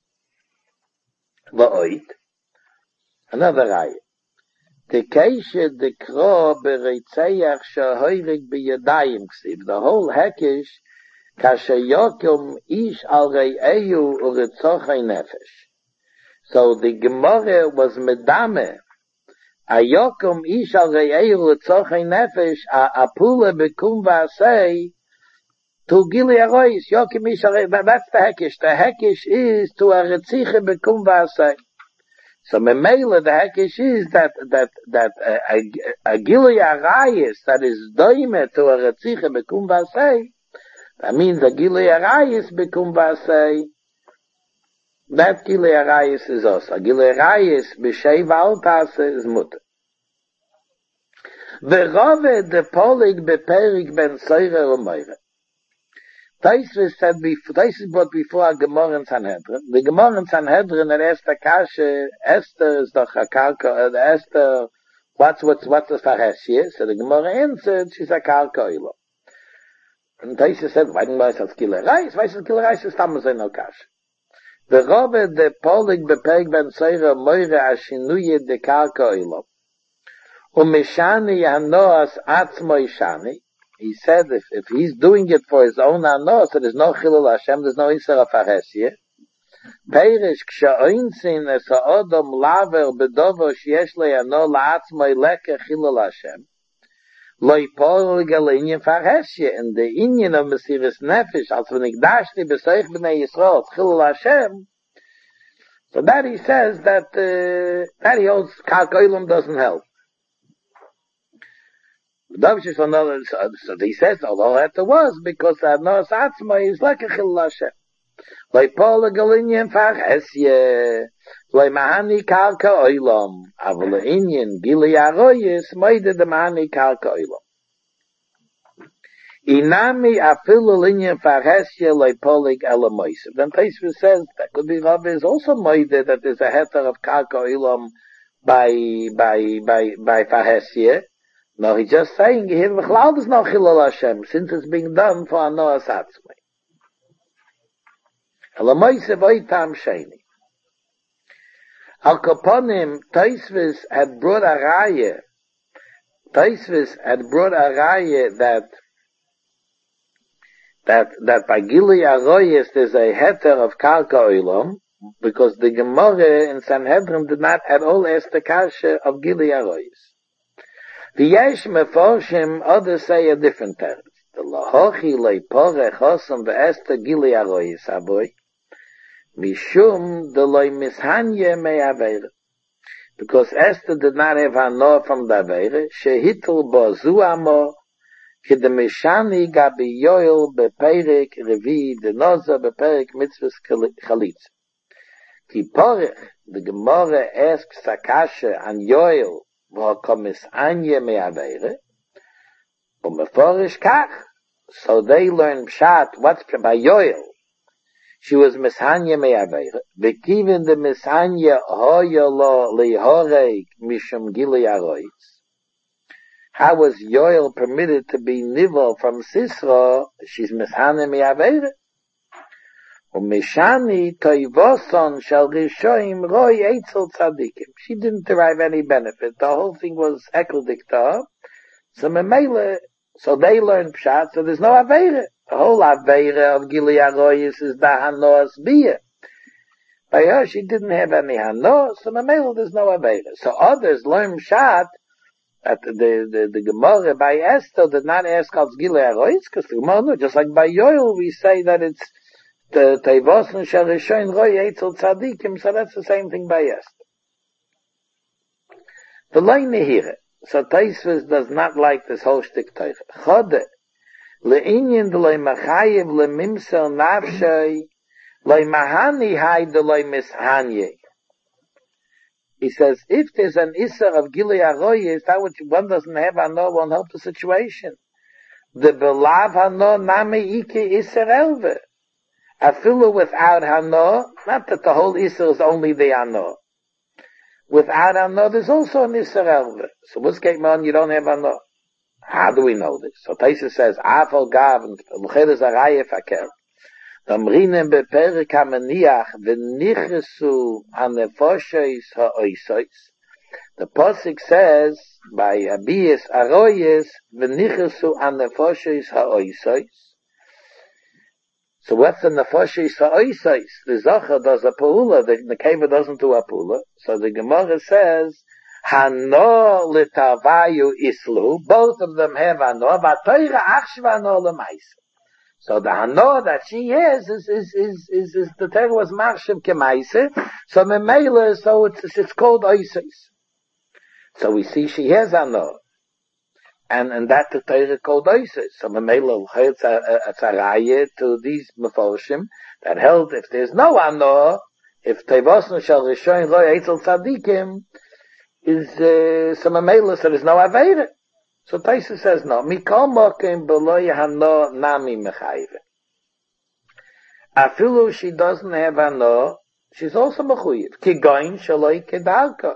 [SPEAKER 1] Va'oit, another raya. Tekeshe dekro bereitzeach shahoirig b'yadayim ksiv. The whole hekish, kashayokum ish al rei'eyu uretzochai nefesh. So the Gemara was medame. Ayokum ish al rei'eyu uretzochai nefesh, apula bekum v'asei, to gili arois, yokum ish al rei'eyu. That's the hekish. The hekish is to a retziche bekum v'asei. So memela the hekish is that a gilui arayis that is doime to a retziche bekum v'asei. That means a gilui arayis bekum v'asei. That gilui arayis is us. A gilui arayis b'sheiv al tasa is mutter. V'rove de polig beperik ben soire u'moire. Taisus brought before a Gemara in Sanhedrin. The Gemara in Sanhedrin that asked the kasha, Esther is the chakarka, Esther, what's the fareshia? So the Gemara answered, she's a karka oilo. And Taisus said, why didn't I say skiller rice? Why is skiller rice? It's tamas no kasha. The Robbe de polig bepeg ben seira moire ashinuye de karka oilo. Umeshani yanoas atzmo ishani. He said if he's doing it for his own ano, so there's no chilul Hashem, there's no isra fareshia. Perish k'sha'oinsin es ha'odom laver bedovo sheyesh le'ano la'atzmoi leke chilul Hashem. Lo yipol galinyan fareshia. And the inyan of Mesiris Nefesh, als v'nikdashti b'soich b'nei Yisrael, chilul Hashem. So that he says that he holds kalkoilum doesn't help. So he says, although that was, because Adnos Atzma is like a Chilul Hashem. Loi Pola Galinyan Farhesye, Loi Mahani Karka Oilom, Avula Inyan Gili Aroyes, Moide de Mahani Karka Oilom. Inami Afilu Linyan Farhesye, Loi Polig Elamoisiv. Then Taisus says, that could be Rabbi is also Moide, that there's a heter of Karka Oilom by Farhesye. No, he's just saying here, V'chlal is no Chilul Hashem, since it's being done for Anoas Atzmei. Elamoisev oitam sheni. Al Kaponim, Taisvis had brought a raya that by Gili Aroyes there's a heter of Karka Oilom, because the Gemara in Sanhedrin did not at all ask the kasha of Gili Aroyes. The Yesh Meforshim, others say a different term. The Lahochi Leipore Chosam ve'Esther Gili Aroyis Aboy, Mishum the Loi Mishanye Me'Aveira. Because Esther did not have Hano from the Aveira, Shehitul Bo Zuamo, Kide Mishani Gabi Yoel Beperik Revi, the Noza Beperik Mitzvahs Chalitza. Ki Porech, the Gemara asks Sakasha and Yoel, so they learn Pshat, what's by Yoel? She was Mishanya Me'aveira. Bekiven the Mishanya Hoyolo Lihoreg Mishum Gili Arois. How was Yoel permitted to be Nivel from Sisra? She's Mishanya Me'aveira. Umishani toivoson shall rishoim roi eitzel tzadikim. She didn't derive any benefit. The whole thing was ekeldikta. So memele, so they learned pshat. So there's no aveira. The whole aveira of Gili Aroyis is the hanoas bia. By her, she didn't have any hanoas. So memele, there's no aveira. So others learn pshat that the Gemara by Esther did not ask als Gili Aroyis, because the Gemara, just like by Yoel, we say that it's the Teivosen Sharishoin Roy Eitzel Tzadikim, so that's the same thing by Esther. The line here, so Taisvis does not like this whole shtick Teicha. Chode, le'inyin d'loi machayev le'mimsel nafshay, loi mahani hay d'loi mishanye. He says, if there's an Isser of Gilui Aroyes, that which one doesn't have, Hano won't help the situation. The Belav Hano Nami Ike Isser Elve. Afilu without Hano, not that the whole Isser is only the Hano. Without Hano, there's also an Isser Elve. So what's going on? You don't have Hano. How do we know this? So Taisa says, Afal Gav, and L'chedes Arayef Akel. Damrinen beperik hamaniach v'nichesu hanefoshes ha'oisos. The Pasuk says by Abiyas Aroyes v'nichesu hanefoshes ha'oisos. So what's the nefoshes ha'oisos? The Zohar does a pa'ula, the Keva doesn't do a pa'ula. So the Gemara says, Hano l'tavayu islu, both of them have Hano, v'atoira achshva Hano l'maisa. So the Hano that she is the Torah was Marshav Kemaise, so Memela, so it's called Oises. So we see she has Hano. And that the Torah called Oises. So Memela, it's a tzaraya to these Meforshim that held if there's no Hano, if Tevosnu Shal Rishoin Lo Eitzel Tzadikim, is, so Memela, so there's no Aveira. So Taisa says no. Mikol mokim beloy hano nami mechayve. Afilu she doesn't have hano, she's also mechuyev. Kigoin shaloi kedarka.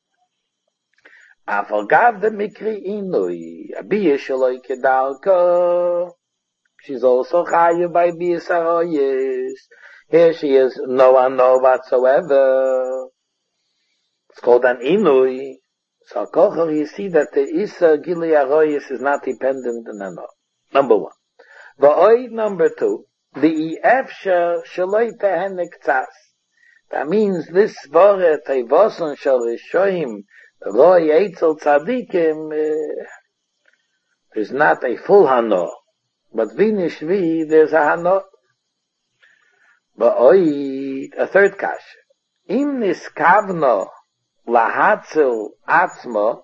[SPEAKER 1] Afagav the mikri inui. Abiya shaloi kedarka. She's also chayev by biyas aroyes. Here she is no hano whatsoever. It's called an inui. So, Kochel, you see that the Issa Gilui Aroyes is not dependent on Hano. Number one. V'oid number two, the Efsha Shaloi Tehenek Tzas. That means this Vore Teivoson Shal Rishoim Roy Eitzel Tzadikim, there's not a full Hano. But Vinishvi, there's a Hano. V'oid, a third kasha. Im Niskavno Lahatzel Atzmo,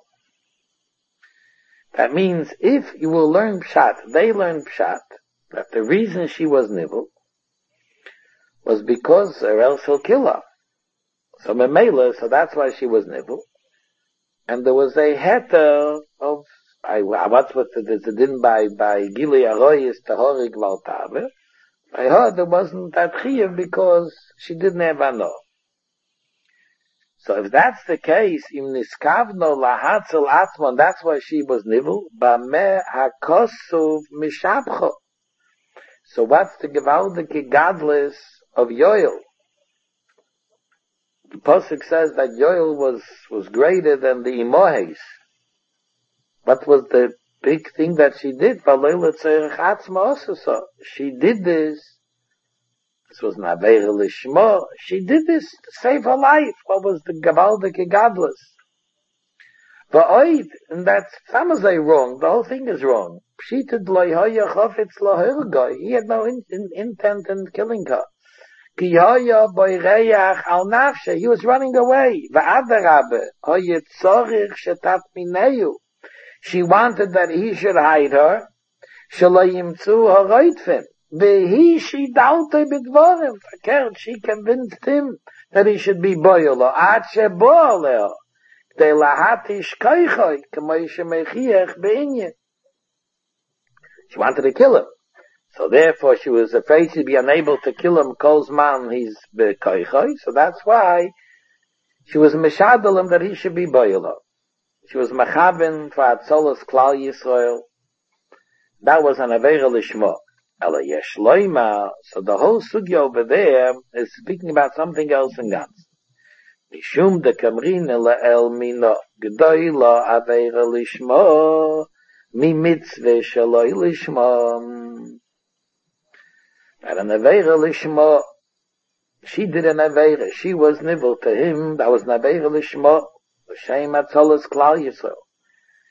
[SPEAKER 1] that means if you will learn Pshat, they learn Pshat, that the reason she was Nibble was because or else he'll kill her. So Memela, so that's why she was Nibble. And there was a heter of, what's what there's a din by Gilui Aroyes Tahorig Valtabe. I heard there wasn't that Chiyuv because she didn't have Hano. So if that's the case, im niskavno lahatzel atmon, that's why she was nivel, bameh hakosuv mishabcho. So what's the gewaldige gadlus of Yoel? The Pasuk says that Yoel was greater than the Imohes. What was the big thing that she did? She did this. This was Naveira Lishmo. She did this to save her life. What was the Gavaldike Gadlus? Va'oid, and that's Samazay wrong. The whole thing is wrong. Pshitad loyhoya chofetz lohirgoy. He had no intent in killing her. Ki hoya boireyach al nafshe. He was running away. Va'adarabe. Hoya tzorich shetat mineyu. She wanted that he should hide her. Shalayimtzu haroitfim. She doubted bidvorim. She convinced him that he should be boyolo. Ad sheboaleo. De lahatish koichoi. Kamoishe mechiach beinyin. She wanted to kill him. So therefore she was afraid she'd be unable to kill him. Kolzman, he's bekoichoi. So that's why she was mishadal him that he should be boyolo. She was machabin for Atzolos Klal Yisrael. That was an Aveira Lishmo. Ela yesh loima. So the whole sugya over there is speaking about something else in Gans. Mishum de kamrin el mino gdoila Aveira Lishmo mi mitzvah shaloi Lishmo. That an Aveira Lishmo, she did an Aveira. She was nivel to him. That was an Aveira Lishmo. L'shem Atzolos Klal Yisrael.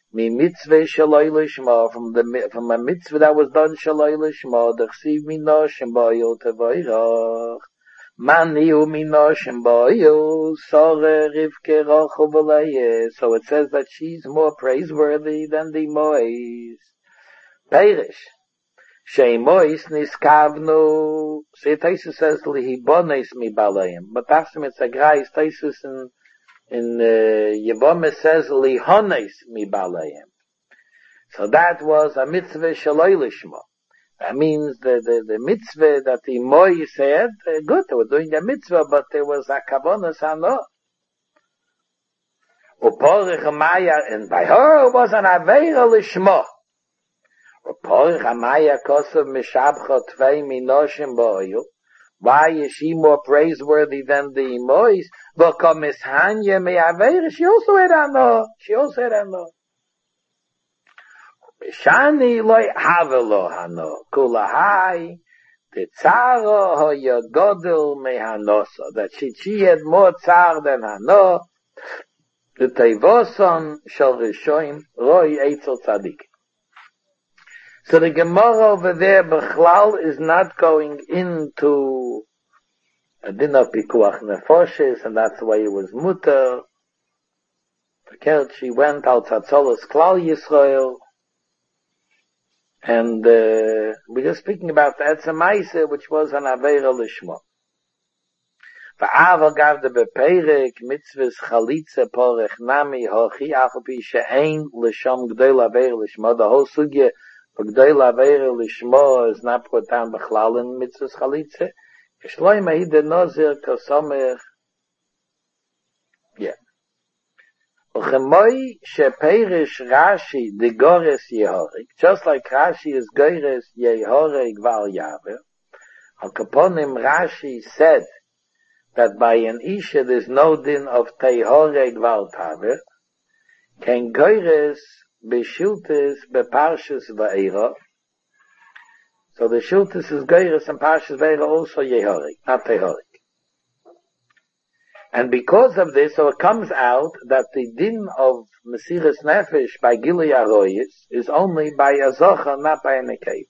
[SPEAKER 1] Mi mitzvah shaloi lishma, from a mitzvah that was done shaloi lishma, d'chsiv mi noshim ba'yil tevoirach. Mani u mi noshim ba'yil, sore Rivke rochu v'leie. So it says that she's more praiseworthy than the Mois. Perish. Shei Mois niskavnu. See, Taisus says, lihibones mi baleim. But after it's a grais, Taisus in Yevamah says, lihones mi baleim. So that was a mitzvah shaloi lishma. That means the mitzvah that the Mois said, good, they were doing a mitzvah, but there was a kavonas hano. Uporich Amaya, and by her it was an aveira lishma. Uporich Amaya kosav mishabcha tvei minoshim ba'oil. Why is she more praiseworthy than the Mois? Because mishanya me aveira, she also had hano. Shani loy havelo hano. Kulahai, the tzara hoya godel mehanosa. That she had more tzar than hano. The Teivoson shall Rishoim Roy Eitzel Tzadik. So the Gemara over there, Bechlal, is not going into a din of Pikuach Nefoshes, and that's why it was Mutter. She went out Tzatzolos Klal Yisrael, and we're just speaking about the Etzemaise, which was an Aveira Lishma. Va'ava gav de beperek mitzvahs chalitza porech nami hochi achopi she'ein l'sham g'dei laveir l'shma. The whole sugya for g'dei laveir l'shma is not put down b'chlal in mitzvahs chalitza. K'shloi ma'id de nozir k'somech. Yeah. Uchemoi she'perish Rashi de gores yehorig. Just like Rashi is gores yehorig val yaver. Al kaponim Rashi said that by an Isha there's no din of Teihoreg Val Taver, Ken Goyres Beshiltis Beparshis Va'era. So the Shiltis is Goyres and Parshis Va'era also Yehoreg, not Teihoreg. And because of this, so it comes out that the din of Mesiras Nefesh by Gilui Aroyis is only by a Zocha, not by a Nekev.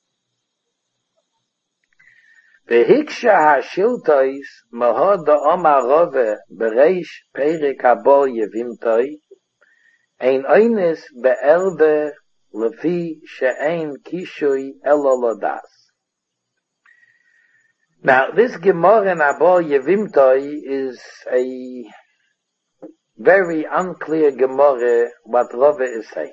[SPEAKER 1] Vehiksha hashiltois mahod Omar Rove bereish perik habo yevimtoi ein oines be'erve lefi she'ein kishui elolodas. Now this Gemara in Abo Yevimtoi is a very unclear Gemara what Rove is saying.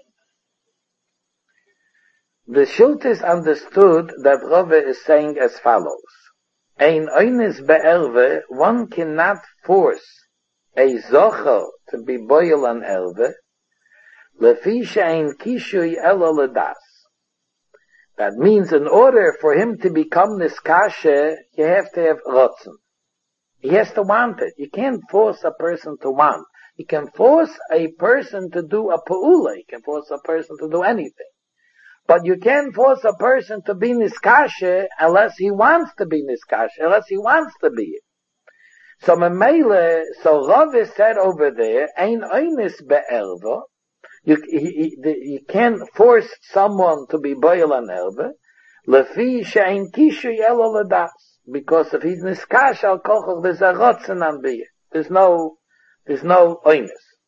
[SPEAKER 1] The Shultis understood that Rove is saying as follows. Ein oines be'erve, one cannot force a zocher to be boil on erve, lefi she'ein kishui elo ledas. That means in order for him to become niskashe, you have to have rotzen. He has to want it. You can't force a person to want. You can force a person to do a pa'ula. You can force a person to do anything. But you can't force a person to be niskashe unless he wants to be niskashe, unless he wants to be it. So Memele, so Rav said over there, ein oines be'erva. You can't force someone to be boil on erva. Lefi she'ein kishu yelo ledas. Because if he's niskash al kochach, there's a rotzen on biyah. There's no oines.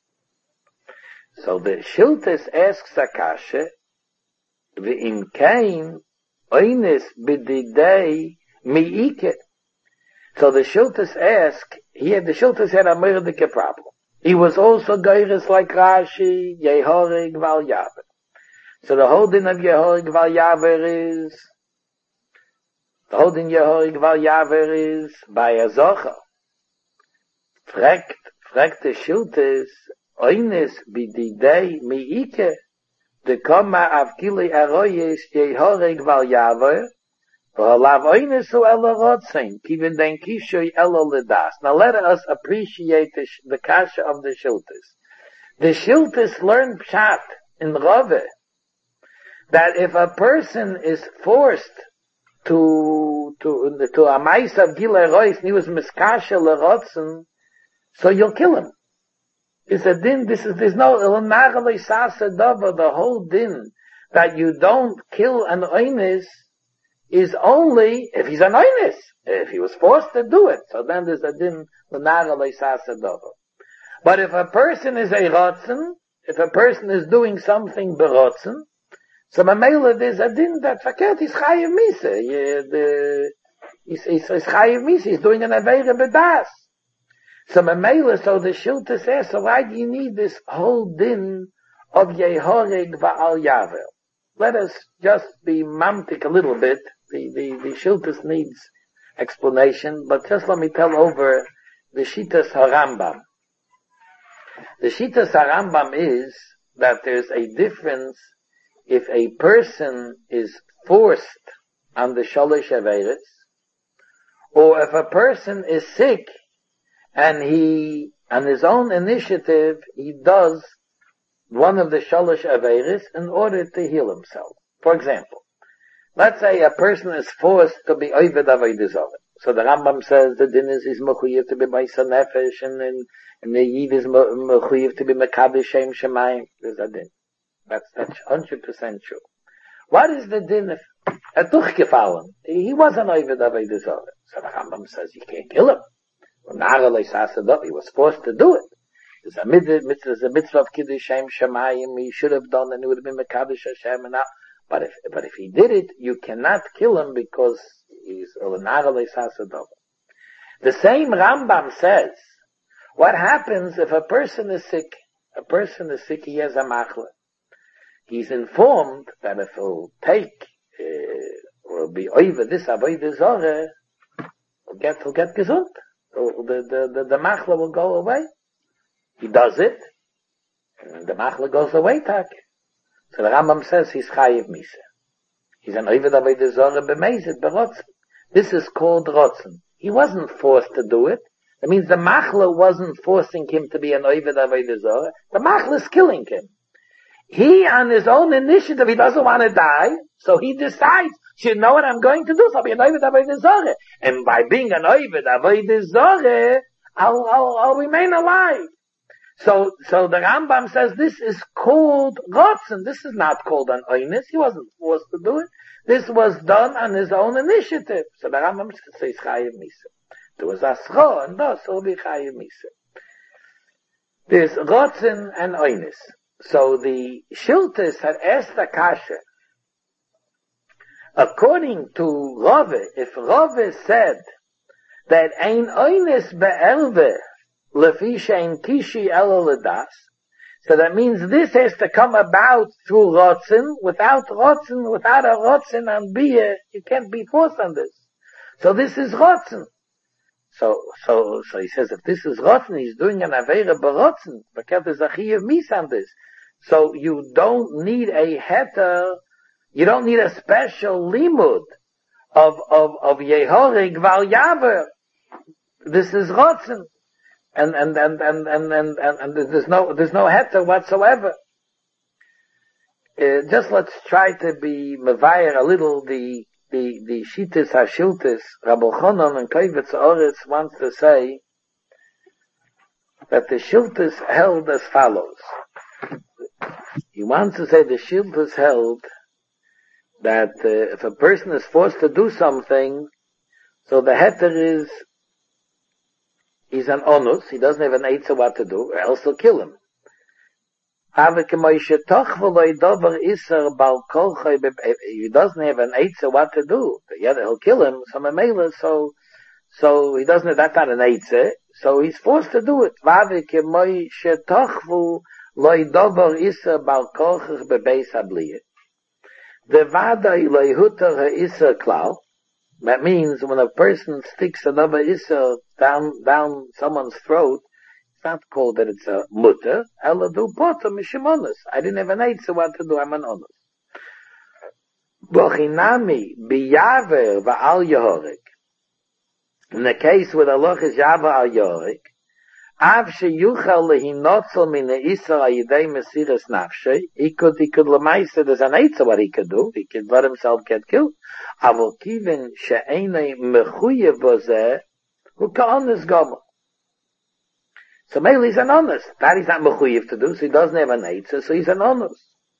[SPEAKER 1] So the Shiltis asks Akashe, V'im kain oines b'didei mi'ike. So the Shiltis ask, the Shiltis had a murdike problem. He was also geiris like Rashi, Yehorig Val Yaver. So the whole din of Yehorig Val Yaver is, by a Zocha. Fragt the Shiltis, oines b'didei mi'ike. The Koma of Gilui Aroyes Yehorig Val Yaver, V'halav Oynesu Elo Rotzein, Kivin Den Kishoy Elo Ledas. Now let us appreciate the kasha of the Shiltis. The Shiltis learned Pshat in Rove, that if a person is forced to a mice of Gilui Aroyes, and he was Miskasha LeRotzen, so you'll kill him. It's a din, there's no, the whole din that you don't kill an oines is only if he's an oines. If he was forced to do it, so then there's a din, but if a person is a rotzen, if a person is doing something berotzen, so Mamela, there's a din that verkehrt is chayiv misa. He's chayiv misa. He's doing an aveira bedas. So Mamela, so the Shilta says, so why do you need this whole din of Yehorig va'al yaver? Let us just be mamtik a little bit. The Shilta needs explanation, but just let me tell over the Shitas HaRambam. The Shitas HaRambam is that there's a difference if a person is forced on the Shalosh Averis, or if a person is sick and he, on his own initiative, he does one of the Shalosh Averis in order to heal himself. For example, let's say a person is forced to be Oved Avodah Zarah. So the Rambam says the din is mechuyev to be Ma'aser Nefesh, and the Yid is mechuyev to be Mekadosh Shem Shemayim. There's a din. That's 100% true. What is the din if a tuch gefallen? He wasn't Oved Avodah Zarah. So the Rambam says you can't kill him. He was forced to do it. There's a mitzvah of Kiddush Shem Shemayim. He should have done, and it would have been Mekadosh Hashem. And but if he did it, you cannot kill him because he's the same Rambam says, what happens if a person is sick? A person is sick, he has a machla. He's informed that if he'll take, or be over this avodah zarah, he'll get gesund. The machla will go away. He does it, and the machla goes away, tak. So the Rambam says he's chayiv misa. He's an oved avodah zarah b'meizid b'rotzen. This is called rotzen. He wasn't forced to do it. That means the machla wasn't forcing him to be an oved avodah zarah. The machla is killing him. He, on his own initiative, he doesn't want to die, so he decides, you know what I'm going to do? So I'll be an oved avodah zarah. And by being an oved avodah zarah, I'll remain alive. So the Rambam says this is called rotzen. This is not called an oines. He wasn't forced to do it. This was done on his own initiative. So the Rambam says chayiv misa. There was asro, and thus will be chayiv misa. There's rotzen and oines. So the Shiltis had asked the kasha. According to Rave, if Rave said that ein oines be'erve lefi shein kishi elo ledas, so that means this has to come about through rotzen. Without a rotzen on beer, you can't be forced on this. So this is rotzen. So he says if this is rotzen, he's doing an aveira berotzen. Because there's a chiyav mis on this. So you don't need a heter, you don't need a special limud of Yehorig Val Yaver. This is rotzen. And there's no heter whatsoever. Just let's try to be mevayer a little the Shitas HaShiltis. Rabbi Chonon and Kovetz Oretz wants to say that the Shiltis held as follows. He wants to say the Shiltis held that if a person is forced to do something, so the heter is he's an onus, he doesn't have an eitzah what to do, or else he'll kill him. He doesn't have an eitzah what to do, yeah, he'll kill him, so he doesn't have, that's not an eitzah, so he's forced to do it. That means when a person sticks another isser down someone's throat, it's not called that it's a mutter. Ela do potter mishimonus. I didn't have an eitzah what to do. I'm an onus. Bochinami biyaver va'al yorik. In the case where the loch is yaver al yorik, av sheyuchal lehinotzel min isser ayidei mesiras nafshe. He could lemaisa. There's an eitzah what he could do. He could let himself get killed. Avol kivin she'enei mechuyev bozeh hu ka'onis gomer. So maybe he's an honest. That he's not mechuyev to do, so he doesn't have an eitzah, so he's an honest.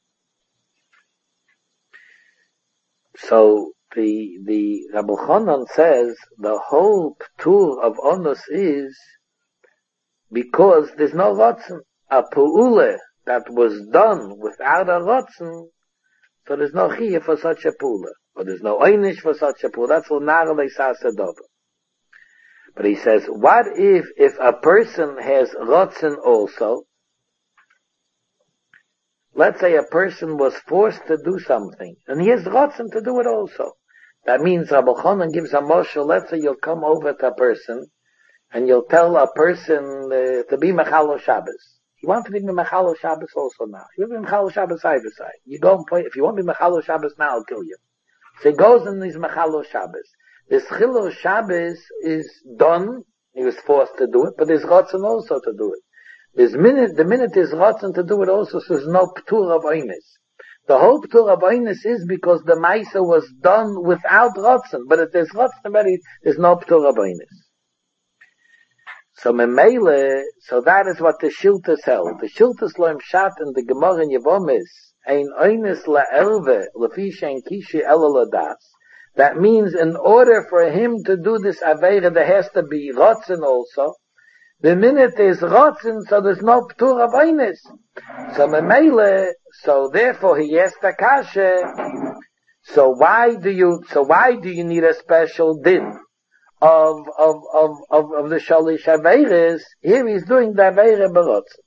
[SPEAKER 1] So the Rabbi Chanan says the whole ptur of onus is because there's no rotzen. A pu'ule that was done without a rotzen, so there's no chiyah for such a pu'ule. Or there's no einish for such a pu'ule. That's what narale sasadova. But he says, what if a person has rotzen also? Let's say a person was forced to do something, and he has rotzen to do it also. That means Rabbi Chanan gives a moshel. Let's say you'll come over to a person, and you'll tell a person to be Mechalo Shabbos. You want to be Mechalo Shabbos also now. You want to be Mechalo Shabbos either side. You go and play. If you want to be Mechalo Shabbos now, I'll kill you. So he goes and he's Mechalo Shabbos. This Chilo Shabbos is done. He was forced to do it, but there's Ratzon also to do it. The minute there's Ratzon to do it also, so there's no Ptur of Oines. The whole Ptur of Oines is because the Maisa was done without Ratzon. But if there's Ratzon already, there's no Ptur of Oines. So Memele, so that is what the Shiltas held. The Shiltas loim shat in the Gemara in Yevomis, ein Oines la'elve, lefi shein kishi ela ladas. That means in order for him to do this Aveira, there has to be Ratzon also. The minute there's Ratzon, so there's no Ptur of Oines. So Memele, so therefore he asked the Kasha, so why do you need a special din of the Shalish Aveiras? Here he's doing the Aveira B'Ratzon.